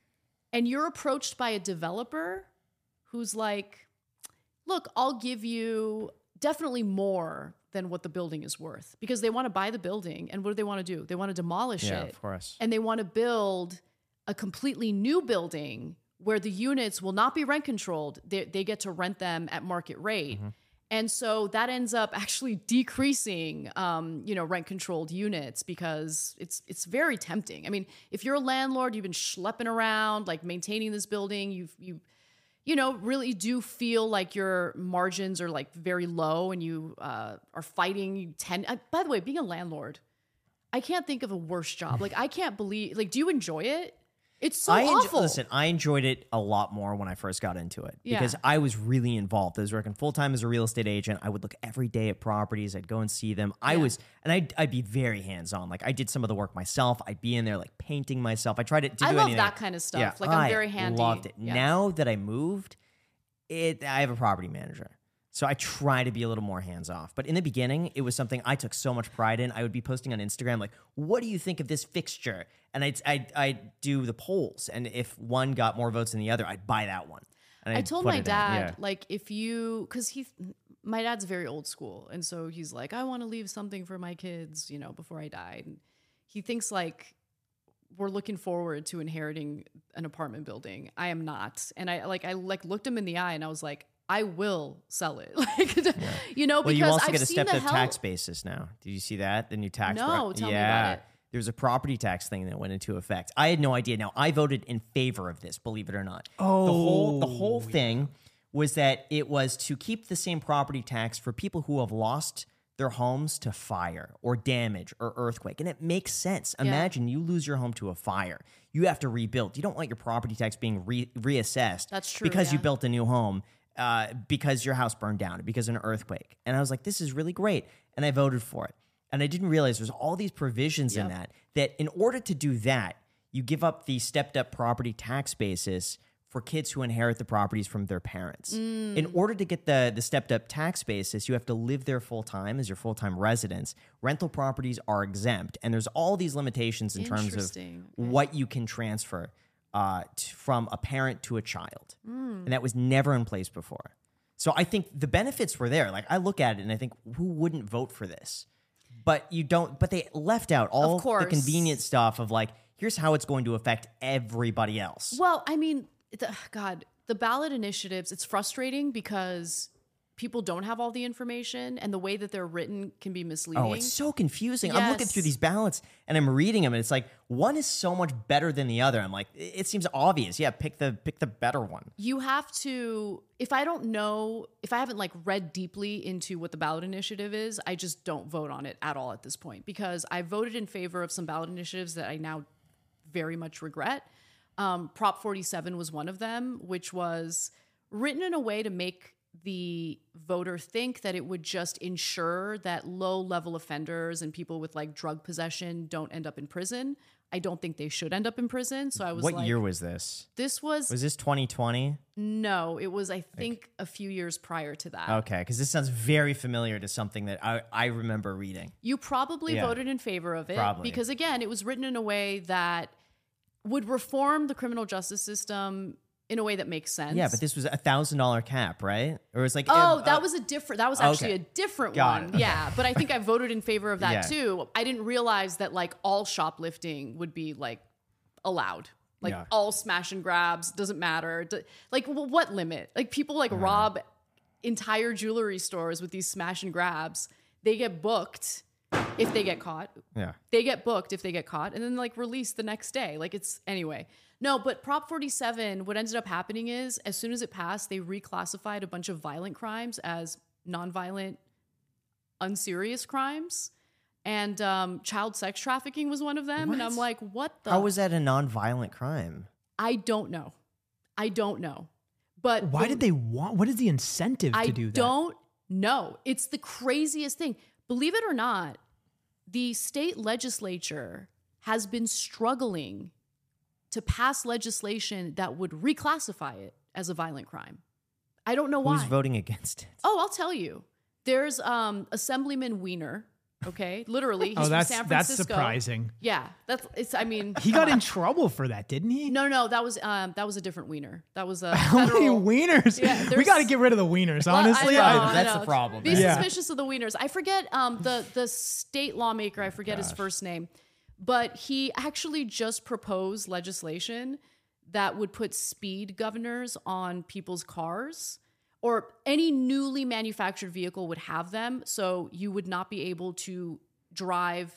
and you're approached by a developer who's like, look, I'll give you definitely more than what the building is worth, because they want to buy the building. And what do they want to do? They want to demolish yeah, it. Of course. And they want to build a completely new building where the units will not be rent controlled. They, they get to rent them at market rate. Mm-hmm. And so that ends up actually decreasing, um, you know, rent controlled units because it's it's very tempting. I mean, if you're a landlord, you've been schlepping around, like maintaining this building, you've you, you know, really do feel like your margins are like very low, and you uh, are fighting ten. Uh, by the way, being a landlord, I can't think of a worse job. Like, I can't believe. Like, do you enjoy it? It's so I enjo- awful. Listen, I enjoyed it a lot more when I first got into it Yeah. because I was really involved. I was working full time as a real estate agent. I would look every day at properties. I'd go and see them. I Yeah. was, and I'd, I'd be very hands on. Like, I did some of the work myself. I'd be in there like painting myself. I tried to, to I do love anything. that kind of stuff. Yeah, Like, I'm I very handy. loved it. Yeah. Now that I moved, it I have a property manager. So I try to be a little more hands off. But in the beginning, it was something I took so much pride in. I would be posting on Instagram, like, what do you think of this fixture? And I'd, I'd, I'd do the polls. And if one got more votes than the other, I'd buy that one. And I I'd told put my it in. dad, Yeah. like, if you, because he, my dad's very old school. And so he's like, I want to leave something for my kids, you know, before I die. And he thinks like we're looking forward to inheriting an apartment building. I am not. And I like, I like looked him in the eye and I was like, I will sell it. Like, yeah. you know, Well, because you also I've get a seen stepped the up hell- tax basis now. Did you see that? The new tax. No, bro- tell me yeah. about it. There was a property tax thing that went into effect. I had no idea. Now, I voted in favor of this, believe it or not. Oh, the whole the whole thing was that it was to keep the same property tax for people who have lost their homes to fire or damage or earthquake. And it makes sense. Yeah. Imagine you lose your home to a fire. You have to rebuild. You don't want your property tax being re- reassessed That's true, because you yeah. built a new home. Uh, because your house burned down, because of an earthquake. And I was like, this is really great. And I voted for it. And I didn't realize there's all these provisions in Yep. that, that in order to do that, you give up the stepped up property tax basis for kids who inherit the properties from their parents. Mm. In order to get the, the stepped up tax basis, you have to live there full time as your full time residence. Rental properties are exempt. And there's all these limitations in terms of Interesting. Okay. what you can transfer Uh, t- from a parent to a child. Mm. And that was never in place before. So I think the benefits were there. Like, I look at it and I think, who wouldn't vote for this? But you don't, but they left out all Of course. the convenient stuff of like, here's how it's going to affect everybody else. Well, I mean, the, God, the ballot initiatives, it's frustrating because people don't have all the information and the way that they're written can be misleading. Oh, it's so confusing. I'm looking Yes. through these ballots and I'm reading them and it's like, one is so much better than the other. I'm like, it it seems obvious. Yeah, pick the pick the better one. You have to, if I don't know, if I haven't like read deeply into what the ballot initiative is, I just don't vote on it at all at this point because I voted in favor of some ballot initiatives that I now very much regret. Um, Prop forty-seven was one of them, which was written in a way to make the voter think that it would just ensure that low-level offenders and people with like drug possession don't end up in prison. I don't think they should end up in prison. So I was What like, year was this? this was, Was this twenty twenty? no, it was, I think, a few years prior to that. Okay, because this sounds very familiar to something that I, I remember reading. You probably Yeah. voted in favor of it Probably. because, again, it was written in a way that would reform the criminal justice system in a way that makes sense. Yeah, but this was a thousand dollar cap, right? Or it was like Oh, uh, that uh, was a different. That was actually okay. a different Got one. it. Yeah, but I think I voted in favor of that Yeah. too. I didn't realize that like all shoplifting would be like allowed. Like Yeah. all smash and grabs doesn't matter. D- Like well, what limit? Like people like rob entire jewelry stores with these smash and grabs. They get booked if they get caught. yeah. They get booked if they get caught and then like released the next day. Like it's anyway. No, but Prop forty-seven, what ended up happening is as soon as it passed, they reclassified a bunch of violent crimes as nonviolent, unserious crimes. And um, child sex trafficking was one of them. And What? I'm like, what the? How was that a non-violent crime? I don't know. I don't know. But Why the- did they want? What is the incentive I to do that? don't know. It's the craziest thing. Believe it or not, the state legislature has been struggling to pass legislation that would reclassify it as a violent crime. I don't know why. Who's voting against it? Oh, I'll tell you. There's um, Assemblyman Weiner. Okay, literally, he's Oh, that's from San that's Francisco. surprising. Yeah, that's it's. I mean, He got in trouble for that, didn't he? no, no, that was um, that was a different Weiner. That was a How many federal. wieners? Yeah, we there's- got to get rid of the wieners, Well, I honestly. know, I- I That's know. the problem. Be Yeah. suspicious of the wieners. I forget um, the the state lawmaker. I forget his first name, but he actually just proposed legislation that would put speed governors on people's cars, or any newly manufactured vehicle would have them. So you would not be able to drive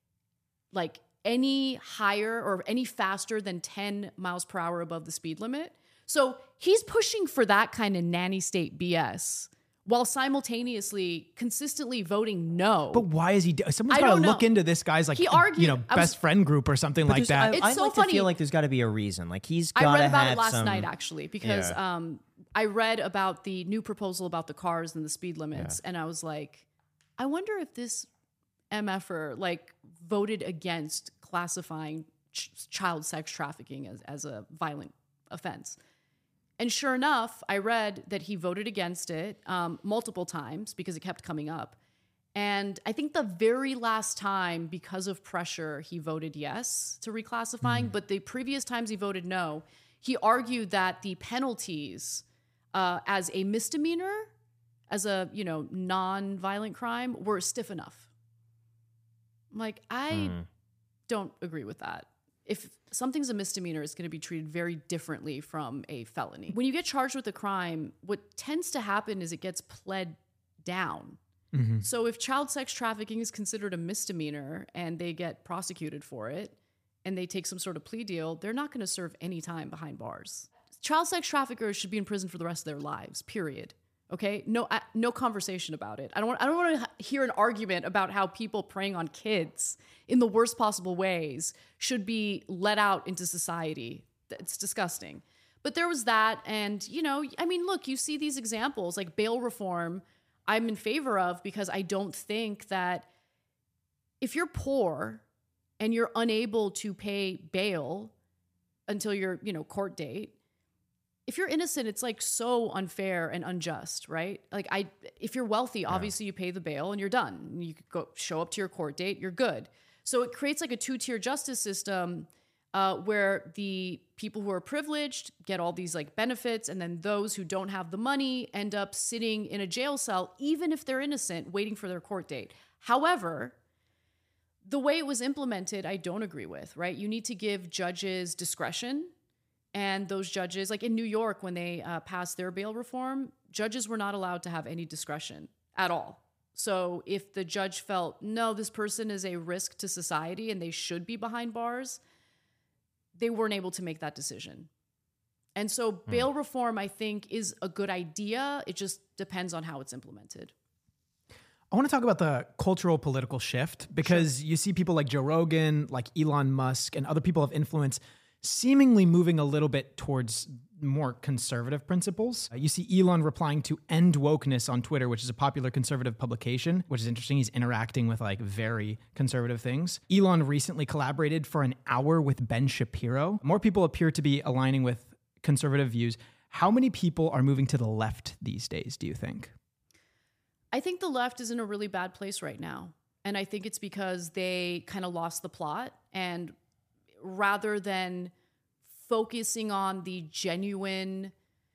like any higher or any faster than ten miles per hour above the speed limit. So he's pushing for that kind of nanny state B S while simultaneously consistently voting no. But why is he? Do- Someone's I got to don't look know. into this guy's like, He argued- you know, I best was- friend group or something like there's- that. I, It's I'd so like funny. to feel like there's got to be a reason. Like he's got I to read about have it last some, night, actually, because Yeah. um, I read about the new proposal about the cars and the speed limits, and I was like, I wonder if this M F er like voted against classifying ch- child sex trafficking as, as a violent offense. And sure enough, I read that he voted against it um, multiple times because it kept coming up. And I think the very last time, because of pressure, he voted yes to reclassifying. Mm. But the previous times he voted no, he argued that the penalties uh, as a misdemeanor, as a you know non-violent crime, were stiff enough. I'm like, I mm. don't agree with that. If something's a misdemeanor, it's going to be treated very differently from a felony. When you get charged with a crime, what tends to happen is it gets pled down. Mm-hmm. So if child sex trafficking is considered a misdemeanor and they get prosecuted for it and they take some sort of plea deal, they're not going to serve any time behind bars. Child sex traffickers should be in prison for the rest of their lives, period. Okay? No uh, no conversation about it. I don't want, I don't want to hear an argument about how people preying on kids in the worst possible ways should be let out into society. It's disgusting. But there was that, and, you know, I mean, look, you see these examples, like bail reform, I'm in favor of, because I don't think that if you're poor and you're unable to pay bail until your, you know, court date, if you're innocent, it's like so unfair and unjust, right? Like I, if you're wealthy, obviously you pay the bail and you're done. You could go show up to your court date, you're good. So it creates like a two-tier justice system uh, where the people who are privileged get all these like benefits, and then those who don't have the money end up sitting in a jail cell, even if they're innocent, waiting for their court date. However, the way it was implemented, I don't agree with, right? You need to give judges discretion. And those judges, like in New York, when they uh, passed their bail reform, judges were not allowed to have any discretion at all. So if the judge felt, no, this person is a risk to society and they should be behind bars, they weren't able to make that decision. And so bail hmm. reform, I think, is a good idea. It just depends on how it's implemented. I want to talk about the cultural political shift, because sure. you see people like Joe Rogan, like Elon Musk, and other people of influence seemingly moving a little bit towards more conservative principles. Uh, you see Elon replying to End Wokeness on Twitter, which is a popular conservative publication, which is interesting. He's interacting with like very conservative things. Elon recently collaborated for an hour with Ben Shapiro. More people appear to be aligning with conservative views. How many people are moving to the left these days, do you think? I think the left is in a really bad place right now. And I think it's because they kind of lost the plot, and rather than focusing on the genuine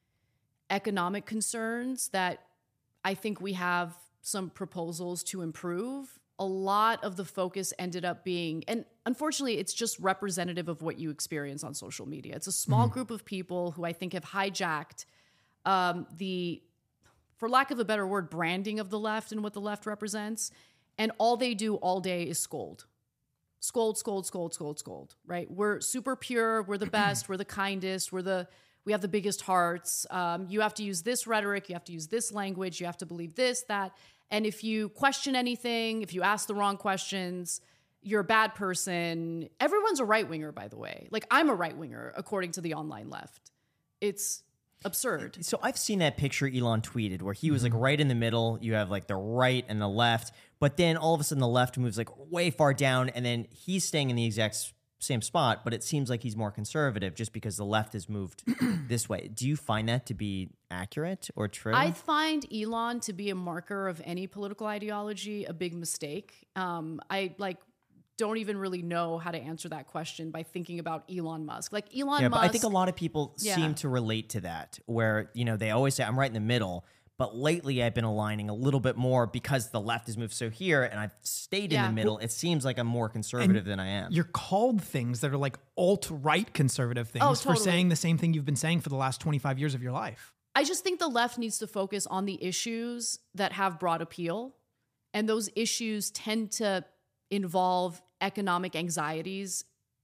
economic concerns that I think we have some proposals to improve, a lot of the focus ended up being, and unfortunately, it's just representative of what you experience on social media. It's a small mm-hmm. group of people who I think have hijacked um, the, for lack of a better word, branding of the left and what the left represents. And all they do all day is scold. Scold, scold, scold, scold, scold, right? We're super pure. We're the best. We're the kindest. We're the, we have the biggest hearts. Um, you have to use this rhetoric. You have to use this language. You have to believe this, that. And if you question anything, if you ask the wrong questions, you're a bad person. Everyone's a right-winger, by the way. Like, I'm a right-winger, according to the online left. It's absurd. So I've seen that picture Elon tweeted where he was like right in the middle. You have like the right and the left, but then all of a sudden the left moves like way far down, and then he's staying in the exact same spot, but it seems like he's more conservative just because the left has moved this way. Do you find that to be accurate or true? I find Elon to be a marker of any political ideology a big mistake. Um, I like don't even really know how to answer that question by thinking about Elon Musk. Like Elon yeah, Musk. But I think a lot of people yeah. seem to relate to that, where, you know, they always say, I'm right in the middle, But lately, I've been aligning a little bit more because the left has moved so here, and I've stayed Yeah. in the middle. It seems like I'm more conservative than I am. You're called things that are like alt-right conservative things Oh, for totally. saying the same thing you've been saying for the last twenty-five years of your life. I just think the left needs to focus on the issues that have broad appeal. And those issues tend to involve economic anxieties,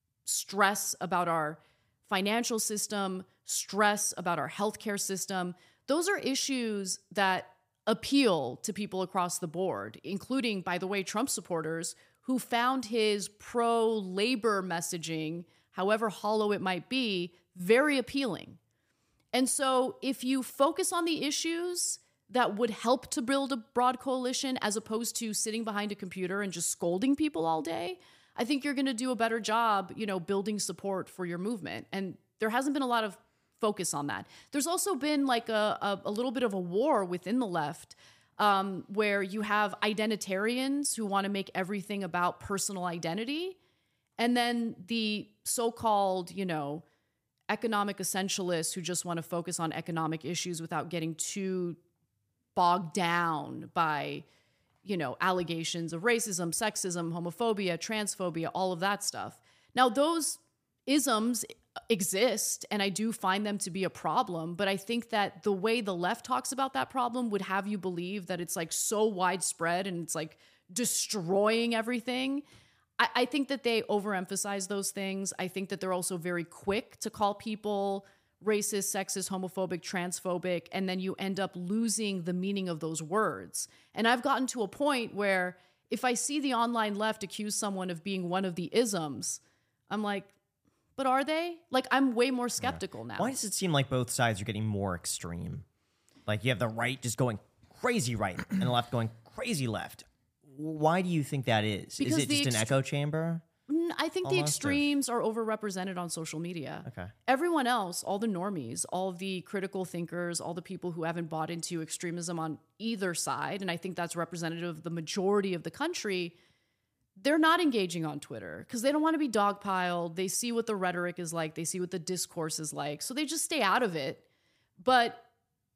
stress about our financial system, stress about our healthcare system. Those are issues that appeal to people across the board, including, by the way, Trump supporters who found his pro-labor messaging, however hollow it might be, very appealing. And so if you focus on the issues that would help to build a broad coalition as opposed to sitting behind a computer and just scolding people all day, I think you're going to do a better job, you know, building support for your movement. And there hasn't been a lot of focus on that. There's also been like a, a, a little bit of a war within the left um, where you have identitarians who want to make everything about personal identity. And then the so-called, you know, economic essentialists who just want to focus on economic issues without getting too bogged down by, you know, allegations of racism, sexism, homophobia, transphobia, all of that stuff. Now, those isms exist, and I do find them to be a problem, but I think that the way the left talks about that problem would have you believe that it's like so widespread and it's like destroying everything. I, I think that they overemphasize those things. I think that they're also very quick to call people racist, sexist, homophobic, transphobic, and then you end up losing the meaning of those words. And I've gotten to a point where if I see the online left accuse someone of being one of the isms, I'm like, but are they? Like, I'm way more skeptical Yeah. now. Why does it seem like both sides are getting more extreme? Like you have the right just going crazy right and the left going crazy left. Why do you think that is? Because is it just the an ext- echo chamber? Mm, I think the Almost, or- extremes are overrepresented on social media. Okay. Everyone else, all the normies, all of the critical thinkers, all the people who haven't bought into extremism on either side, and I think that's representative of the majority of the country, they're not engaging on Twitter because they don't want to be dogpiled. They see what the rhetoric is like. They see what the discourse is like. So they just stay out of it. But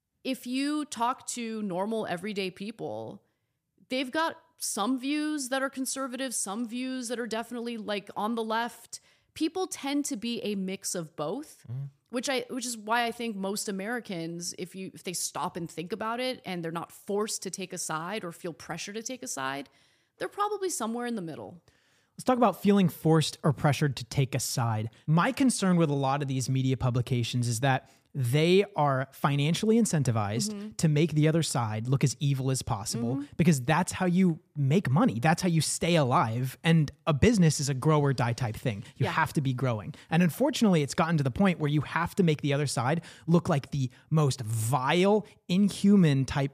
if you talk to normal, everyday people, they've got some views that are conservative, some views that are definitely like on the left. People tend to be a mix of both, mm. which I which is why I think most Americans, if you if they stop and think about it and they're not forced to take a side or feel pressure to take a side, they're probably somewhere in the middle. Let's talk about feeling forced or pressured to take a side. My concern with a lot of these media publications is that they are financially incentivized mm-hmm. to make the other side look as evil as possible mm-hmm. because that's how you make money. That's how you stay alive. And a business is a grow or die type thing. You yeah. have to be growing. And unfortunately, it's gotten to the point where you have to make the other side look like the most vile, inhuman type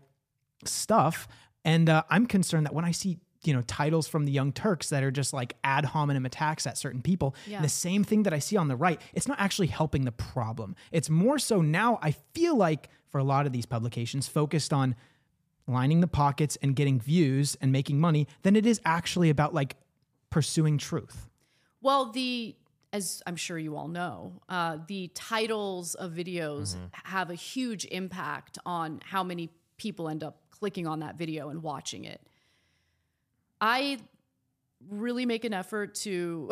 stuff. And uh, I'm concerned that when I see you know, titles from the Young Turks that are just like ad hominem attacks at certain people. Yeah. The same thing that I see on the right, it's not actually helping the problem. It's more so now I feel like for a lot of these publications focused on lining the pockets and getting views and making money than it is actually about like pursuing truth. Well, the, as I'm sure you all know, uh, the titles of videos mm-hmm. have a huge impact on how many people end up clicking on that video and watching it. I really make an effort to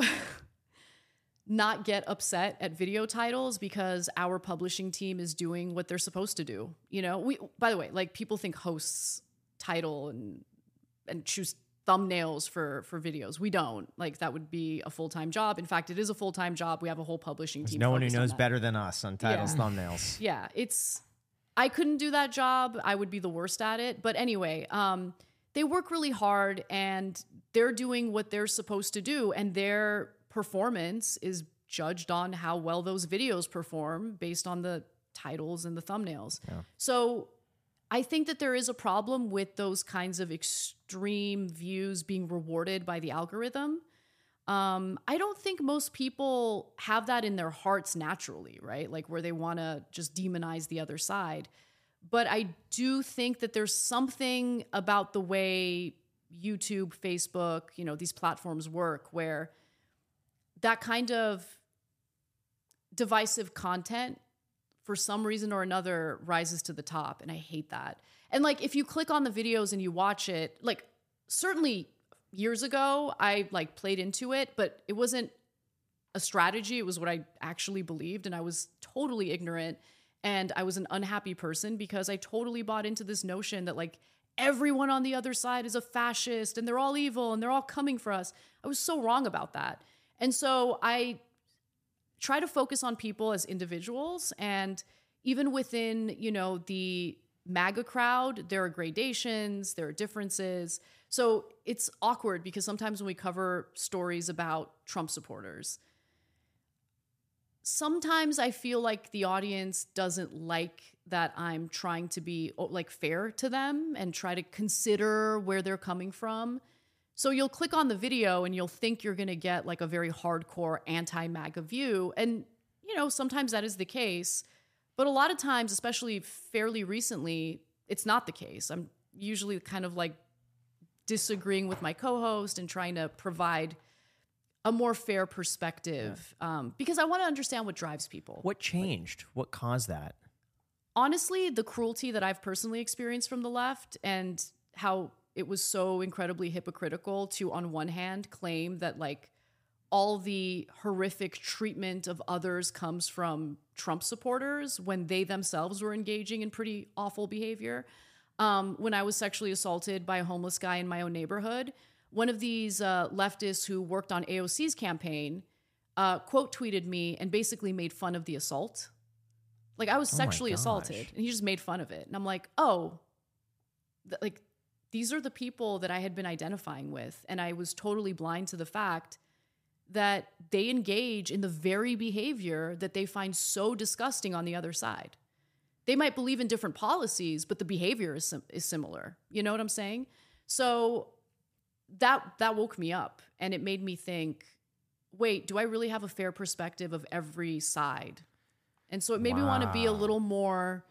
not get upset at video titles because our publishing team is doing what they're supposed to do. You know, we, by the way, like people think hosts title and, and choose thumbnails for, for videos. We don't. Like that would be a full-time job. In fact, it is a full-time job. We have a whole publishing There's team. no one who focused on knows that. better than us on titles, Yeah. thumbnails. Yeah, it's, I couldn't do that job. I would be the worst at it. But anyway, um, they work really hard and they're doing what they're supposed to do. And their performance is judged on how well those videos perform based on the titles and the thumbnails. Yeah. So I think that there is a problem with those kinds of extreme views being rewarded by the algorithm. Um, I don't think most people have that in their hearts naturally, right? Like where they want to just demonize the other side. But I do think that there's something about the way YouTube, Facebook, you know, these platforms work where that kind of divisive content for some reason or another, rises to the top. And I hate that. And like, if you click on the videos and you watch it, like certainly years ago, I like played into it, but it wasn't a strategy. It was what I actually believed. And I was totally ignorant. And I was an unhappy person because I totally bought into this notion that like everyone on the other side is a fascist and they're all evil and they're all coming for us. I was so wrong about that. And so I try to focus on people as individuals. And even within, you know, the MAGA crowd, there are gradations, there are differences. So it's awkward because sometimes when we cover stories about Trump supporters, sometimes I feel like the audience doesn't like that I'm trying to be like fair to them and try to consider where they're coming from. So you'll click on the video and you'll think you're going to get like a very hardcore anti-MAGA view. And, you know, sometimes that is the case. But a lot of times, especially fairly recently, it's not the case. I'm usually kind of like disagreeing with my co-host and trying to provide a more fair perspective um, because I want to understand what drives people. What changed? Like, what caused that? Honestly, the cruelty that I've personally experienced from the left and how it was so incredibly hypocritical to, on one hand, claim that like all the horrific treatment of others comes from Trump supporters when they themselves were engaging in pretty awful behavior. Um, when I was sexually assaulted by a homeless guy in my own neighborhood, one of these uh, leftists who worked on A O C's campaign uh, quote tweeted me and basically made fun of the assault. Like I was sexually oh assaulted and he just made fun of it. And I'm like, oh, th- like these are the people that I had been identifying with. And I was totally blind to the fact that they engage in the very behavior that they find so disgusting on the other side. They might believe in different policies, but the behavior is, sim- is similar. You know what I'm saying? So that that woke me up and it made me think, wait, do I really have a fair perspective of every side? And so it made wow. me want to be a little more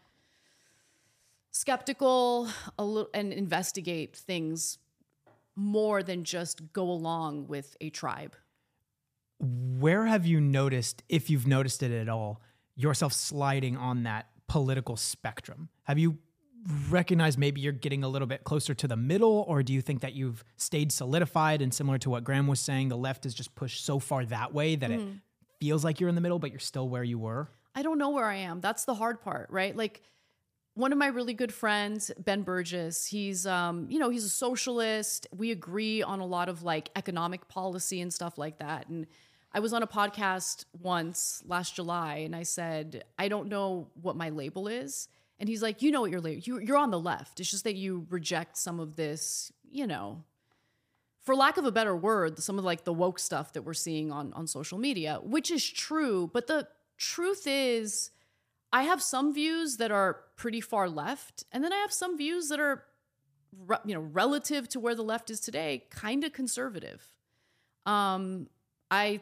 skeptical a little, and investigate things more than just go along with a tribe. Where have you noticed, if you've noticed it at all, yourself sliding on that political spectrum? Have you recognized maybe you're getting a little bit closer to the middle, or do you think that you've stayed solidified and similar to what Graham was saying, the left is just pushed so far that way that mm. it feels like you're in the middle, but you're still where you were? I don't know where I am. That's the hard part, right? Like one of my really good friends, Ben Burgess, he's, um, you know, he's a socialist. We agree on a lot of like economic policy and stuff like that. And I was on a podcast once last July and I said, I don't know what my label is. And he's like, you know what your label, you, you're on the left. It's just that you reject some of this, you know, for lack of a better word, some of like the woke stuff that we're seeing on, on social media, which is true. But the truth is, I have some views that are pretty far left, and then I have some views that are, re- you know, relative to where the left is today, kind of conservative. Um, I,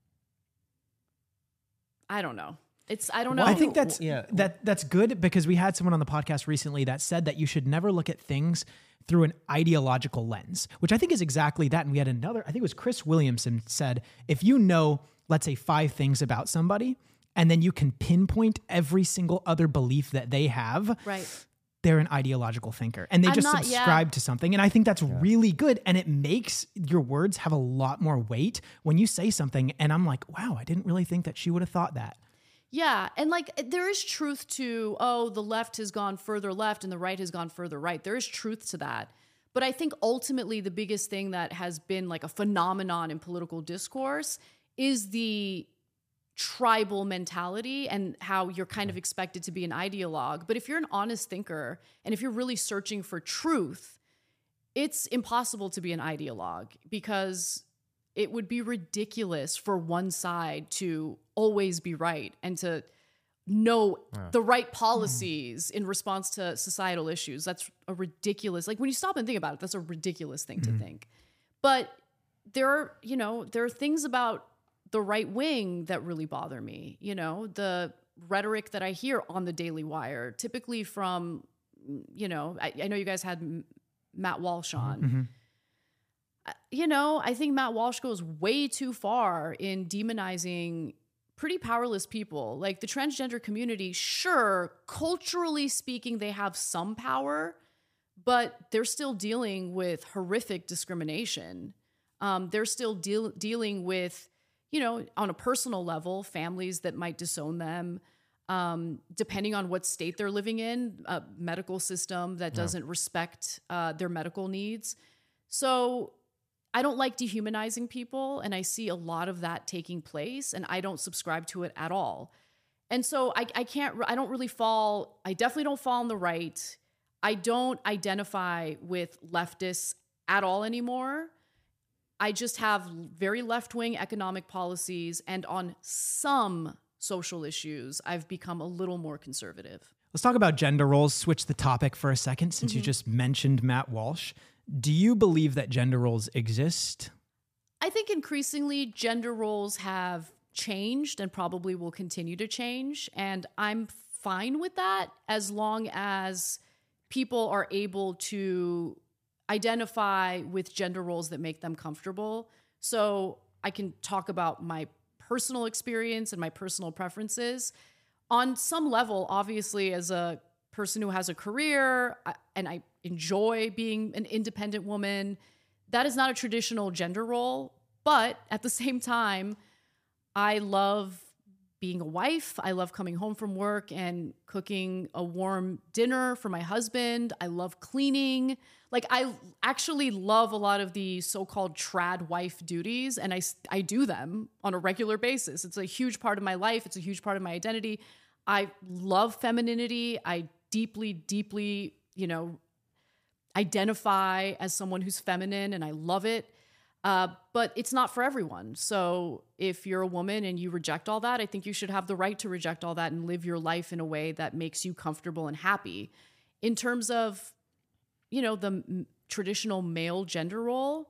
I don't know. It's I don't know. Well, I think that's yeah. that that's good because we had someone on the podcast recently that said that you should never look at things through an ideological lens, which I think is exactly that. And we had another, I think it was Chris Williamson said, if you know, let's say five things about somebody, and then you can pinpoint every single other belief that they have, right? They're an ideological thinker and they I'm just not, subscribe yeah. to something. And I think that's yeah. really good. And it makes your words have a lot more weight when you say something. And I'm like, wow, I didn't really think that she would have thought that. Yeah. And like, there is truth to, oh, the left has gone further left and the right has gone further right. There is truth to that. But I think ultimately the biggest thing that has been like a phenomenon in political discourse is the tribal mentality and how you're kind of expected to be an ideologue. But if you're an honest thinker and if you're really searching for truth, it's impossible to be an ideologue because it would be ridiculous for one side to always be right and to know yeah. the right policies in response to societal issues. That's a ridiculous, like when you stop and think about it, that's a ridiculous thing mm-hmm. to think. But there are, you know, there are things about the right wing that really bother me. You know, the rhetoric that I hear on the Daily Wire, typically from, you know, I, I know you guys had M- Matt Walsh on. Mm-hmm. You know, I think Matt Walsh goes way too far in demonizing pretty powerless people. Like the transgender community, sure, culturally speaking, they have some power, but they're still dealing with horrific discrimination. Um, they're still deal- dealing with, you know, on a personal level, families that might disown them, um, depending on what state they're living in, a medical system that doesn't yeah. respect uh, their medical needs. So I don't like dehumanizing people, and I see a lot of that taking place, and I don't subscribe to it at all. And so I, I can't, I don't really fall, I definitely don't fall on the right. I don't identify with leftists at all anymore. I just have very left-wing economic policies, and on some social issues, I've become a little more conservative. Let's talk about gender roles. Switch the topic for a second, since mm-hmm. you just mentioned Matt Walsh. Do you believe that gender roles exist? I think increasingly gender roles have changed and probably will continue to change. And I'm fine with that as long as people are able to identify with gender roles that make them comfortable. So I can talk about my personal experience and my personal preferences. On some level, obviously, as a person who has a career and I enjoy being an independent woman, that is not a traditional gender role. But at the same time, I love being a wife. I love coming home from work and cooking a warm dinner for my husband. I love cleaning. Like, I actually love a lot of the so-called trad wife duties, and I, I do them on a regular basis. It's a huge part of my life. It's a huge part of my identity. I love femininity. I deeply, deeply, you know, identify as someone who's feminine, and I love it. Uh, but it's not for everyone. So if you're a woman and you reject all that, I think you should have the right to reject all that and live your life in a way that makes you comfortable and happy. In terms of, you know, the m- traditional male gender role,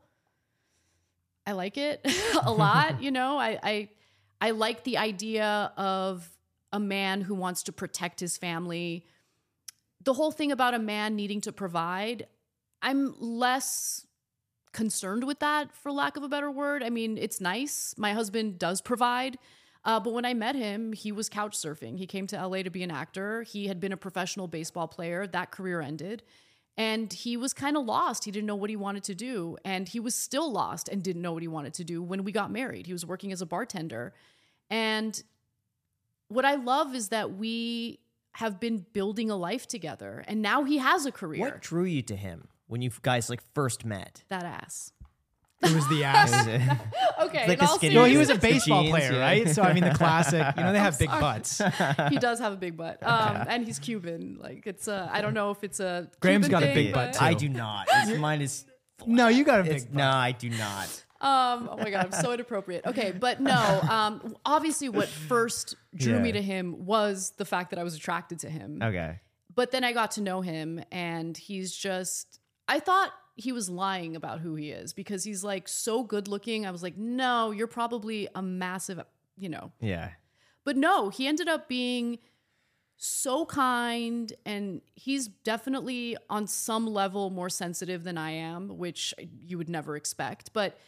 I like it a lot. You know, I, I, I like the idea of a man who wants to protect his family. The whole thing about a man needing to provide, I'm less concerned with that, for lack of a better word. I mean, it's nice. My husband does provide. Uh, but when I met him, he was couch surfing. He came to L A to be an actor. He had been a professional baseball player. That career ended. And he was kind of lost. He didn't know what he wanted to do. And he was still lost and didn't know what he wanted to do when we got married. He was working as a bartender. And what I love is that we have been building a life together. And now he has a career. What drew you to him when you guys like first met? That ass. It was the ass. Okay. Like a no, he was a baseball jeans, player, yeah. right? So I mean, the classic. You know, they have big butts. He does have a big butt, um, and he's Cuban. Like it's a. I don't know if it's a. Graham's Cuban got a thing, big butt but- too. I do not. It's, mine is. No, you got a big It's, butt. no, I do not. Um, oh my God, I'm so inappropriate. Okay, but no, um, obviously what first drew Yeah. me to him was the fact that I was attracted to him. Okay. But then I got to know him, and he's just, I thought he was lying about who he is because he's like so good looking. I was like, no, you're probably a massive, you know. Yeah. But no, he ended up being so kind, and he's definitely on some level more sensitive than I am, which you would never expect. But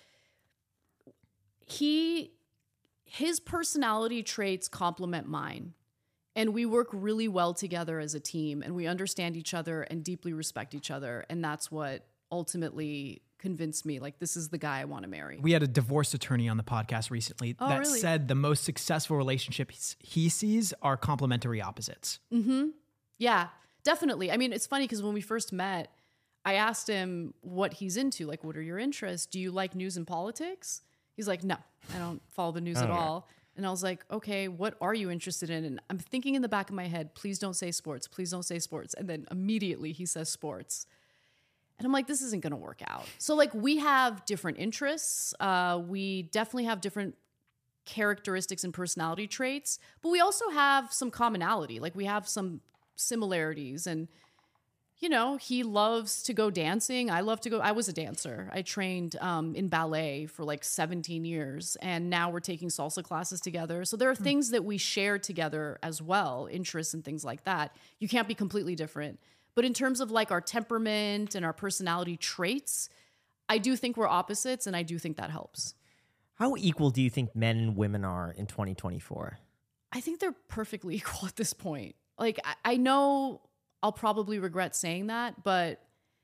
he, his personality traits complement mine, and we work really well together as a team, and we understand each other and deeply respect each other. And that's what ultimately convinced me, like, this is the guy I want to marry. We had a divorce attorney on the podcast recently Oh, that really? said the most successful relationships he sees are complementary opposites. Mm-hmm. Yeah, definitely. I mean, it's funny because when we first met, I asked him what he's into. Like, what are your interests? Do you like news and politics? He's like, no, I don't follow the news Oh, at yeah. all. And I was like, okay, what are you interested in? And I'm thinking in the back of my head, please don't say sports. Please don't say sports. And then immediately he says sports. And I'm like, this isn't going to work out. So like we have different interests. Uh, we definitely have different characteristics and personality traits, but we also have some commonality. Like we have some similarities, and, you know, he loves to go dancing. I love to go. I was a dancer. I trained um, in ballet for like seventeen years, and now we're taking salsa classes together. So there are things that we share together as well, interests and things like that. You can't be completely different. But in terms of like our temperament and our personality traits, I do think we're opposites, and I do think that helps. How equal do you think men and women are in twenty twenty-four? I think they're perfectly equal at this point. Like, I, I know I'll probably regret saying that, but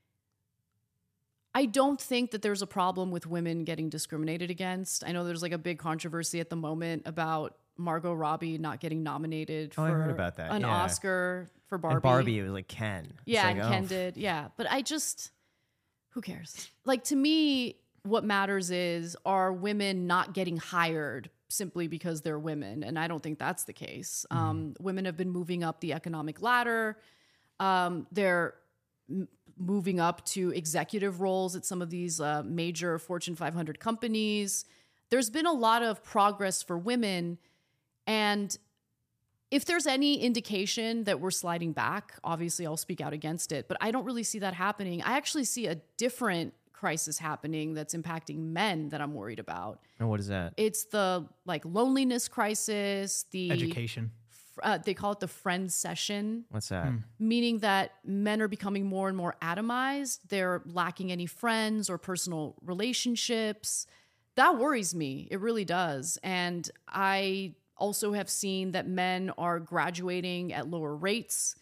I don't think that there's a problem with women getting discriminated against. I know there's like a big controversy at the moment about Margot Robbie not getting nominated Oh, I for heard about that, an yeah. Oscar for Barbie. And Barbie, it was like Ken. It's Yeah, like, and oh, Ken did. Yeah. But I just, who cares? Like, to me, what matters is, are women not getting hired simply because they're women? And I don't think that's the case. Mm-hmm. Um, women have been moving up the economic ladder. Um, they're m- moving up to executive roles at some of these uh, major Fortune five hundred companies. There's been a lot of progress for women. And if there's any indication that we're sliding back, obviously I'll speak out against it, but I don't really see that happening. I actually see a different crisis happening that's impacting men that I'm worried about. And what is that? It's the like loneliness crisis, the Education. Uh, they call it the friend session, What's that? meaning that men are becoming more and more atomized. They're lacking any friends or personal relationships. That worries me. It really does. And I also have seen that men are graduating at lower rates.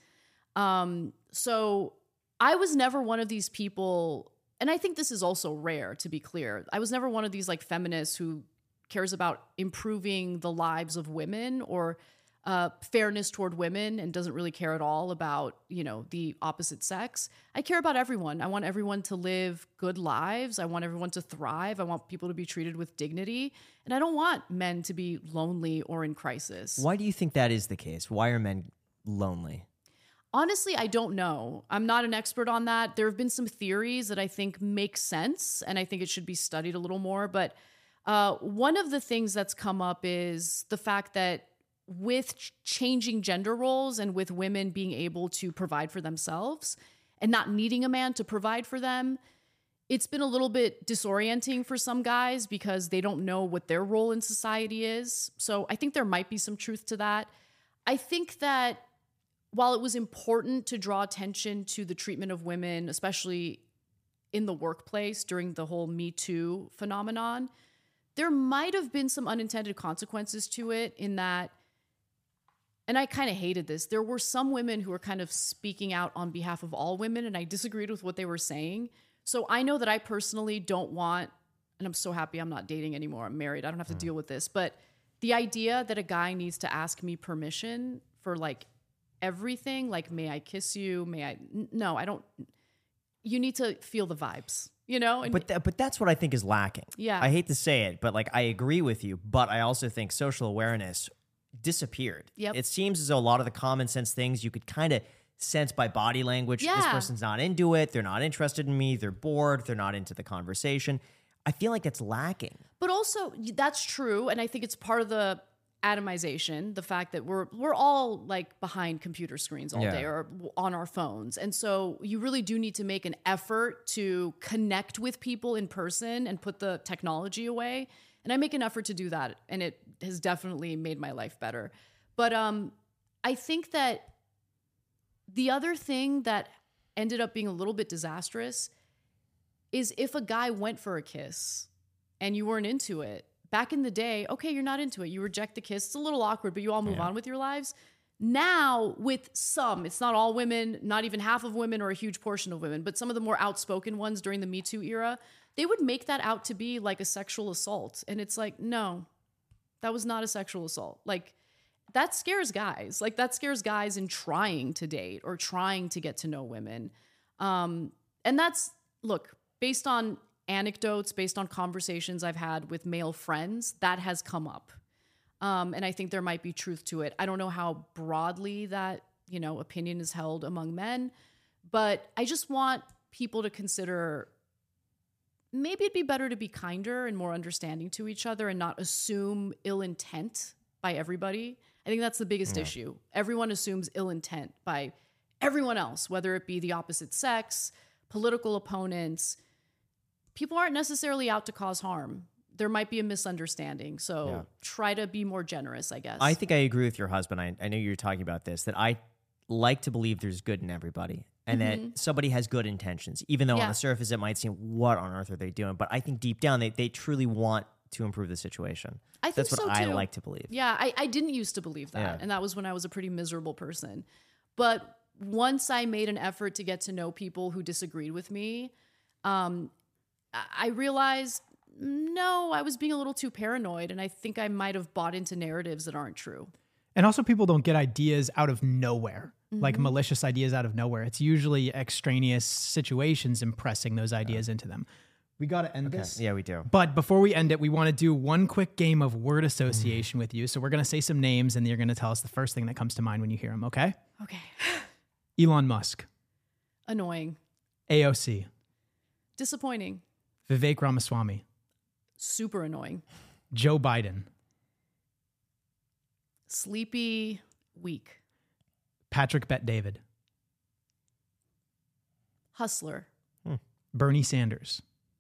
Um, so I was never one of these people, and I think this is also rare, to be clear. I was never one of these like feminists who cares about improving the lives of women or uh, fairness toward women and doesn't really care at all about, you know, the opposite sex. I care about everyone. I want everyone to live good lives. I want everyone to thrive. I want people to be treated with dignity. And I don't want men to be lonely or in crisis. Why do you think that is the case? Why are men lonely? Honestly, I don't know. I'm not an expert on that. There have been some theories that I think make sense, and I think it should be studied a little more. But uh, one of the things that's come up is the fact that with ch- changing gender roles and with women being able to provide for themselves and not needing a man to provide for them, it's been a little bit disorienting for some guys because they don't know what their role in society is. So I think there might be some truth to that. I think that while it was important to draw attention to the treatment of women, especially in the workplace during the whole Me Too phenomenon, there might have been some unintended consequences to it in that, and I kind of hated this, there were some women who were kind of speaking out on behalf of all women, and I disagreed with what they were saying. So I know that I personally don't want, and I'm so happy I'm not dating anymore, I'm married, I don't have to deal with this, but the idea that a guy needs to ask me permission for like everything, like, may I kiss you? May I? N- no, I don't. You need to feel the vibes, you know? And But th- but that's what I think is lacking. Yeah. I hate to say it, but like I agree with you, but I also think social awareness disappeared. Yep. It seems as though a lot of the common sense things you could kind of sense by body language. This Yeah. person's not into it. They're not interested in me. They're bored. They're not into the conversation. I feel like it's lacking. But also, that's true, and I think it's part of the atomization, the fact that we're we're all like behind computer screens all Yeah. day or on our phones. And so you really do need to make an effort to connect with people in person and put the technology away. And I make an effort to do that, and it has definitely made my life better. But um, I think that the other thing that ended up being a little bit disastrous is if a guy went for a kiss and you weren't into it. Back in the day, okay, you're not into it. You reject the kiss. It's a little awkward, but you all move Yeah. on with your lives. Now, with some, it's not all women, not even half of women or a huge portion of women, but some of the more outspoken ones during the Me Too era, they would make that out to be like a sexual assault. And it's like, no, that was not a sexual assault. Like, that scares guys. Like, that scares guys in trying to date or trying to get to know women. Um, and that's, look, based on anecdotes, based on conversations I've had with male friends, that has come up. Um, and I think there might be truth to it. I don't know how broadly that, you know, opinion is held among men, but I just want people to consider maybe it'd be better to be kinder and more understanding to each other and not assume ill intent by everybody. I think that's the biggest Yeah. issue. Everyone assumes ill intent by everyone else, whether it be the opposite sex, political opponents. People aren't necessarily out to cause harm. There might be a misunderstanding. So Yeah. try to be more generous, I guess. I think I agree with your husband. I, I know you're talking about this, that I like to believe there's good in everybody and that somebody has good intentions, even though Yeah. on the surface it might seem, what on earth are they doing? But I think deep down they, they truly want to improve the situation. I think That's what so, I too. like to believe. Yeah, I, I didn't used to believe that. Yeah. And that was when I was a pretty miserable person. But once I made an effort to get to know people who disagreed with me, um, I I realized, no, I was being a little too paranoid. And I think I might have bought into narratives that aren't true. And also, people don't get ideas out of nowhere, mm-hmm. like malicious ideas out of nowhere. It's usually extraneous situations impressing those ideas into them. We got to end Okay. this. Yeah, we do. But before we end it, we want to do one quick game of word association with you. So we're going to say some names, and you're going to tell us the first thing that comes to mind when you hear them, okay? Okay. Elon Musk. Annoying. A O C. Disappointing. Vivek Ramaswamy. Super annoying. Joe Biden. Sleepy. Weak. Patrick Bet-David. Hustler. Bernie Sanders.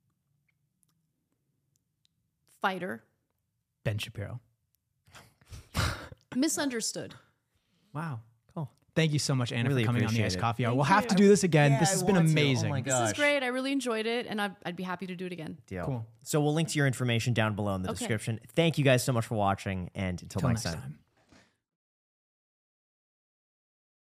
Fighter. Ben Shapiro. Misunderstood. Wow. Cool. Thank you so much, Anna, Really for coming on the appreciate Iced it. Coffee Hour. Thank We'll have to you. do this again. Yeah, this I has been want to. Oh amazing. my This Gosh. is great. I really enjoyed it, and I'd, I'd be happy to do it again. Deal. Cool. So we'll link to your information down below in the Okay. description. Thank you guys so much for watching, and until Till next next time. time.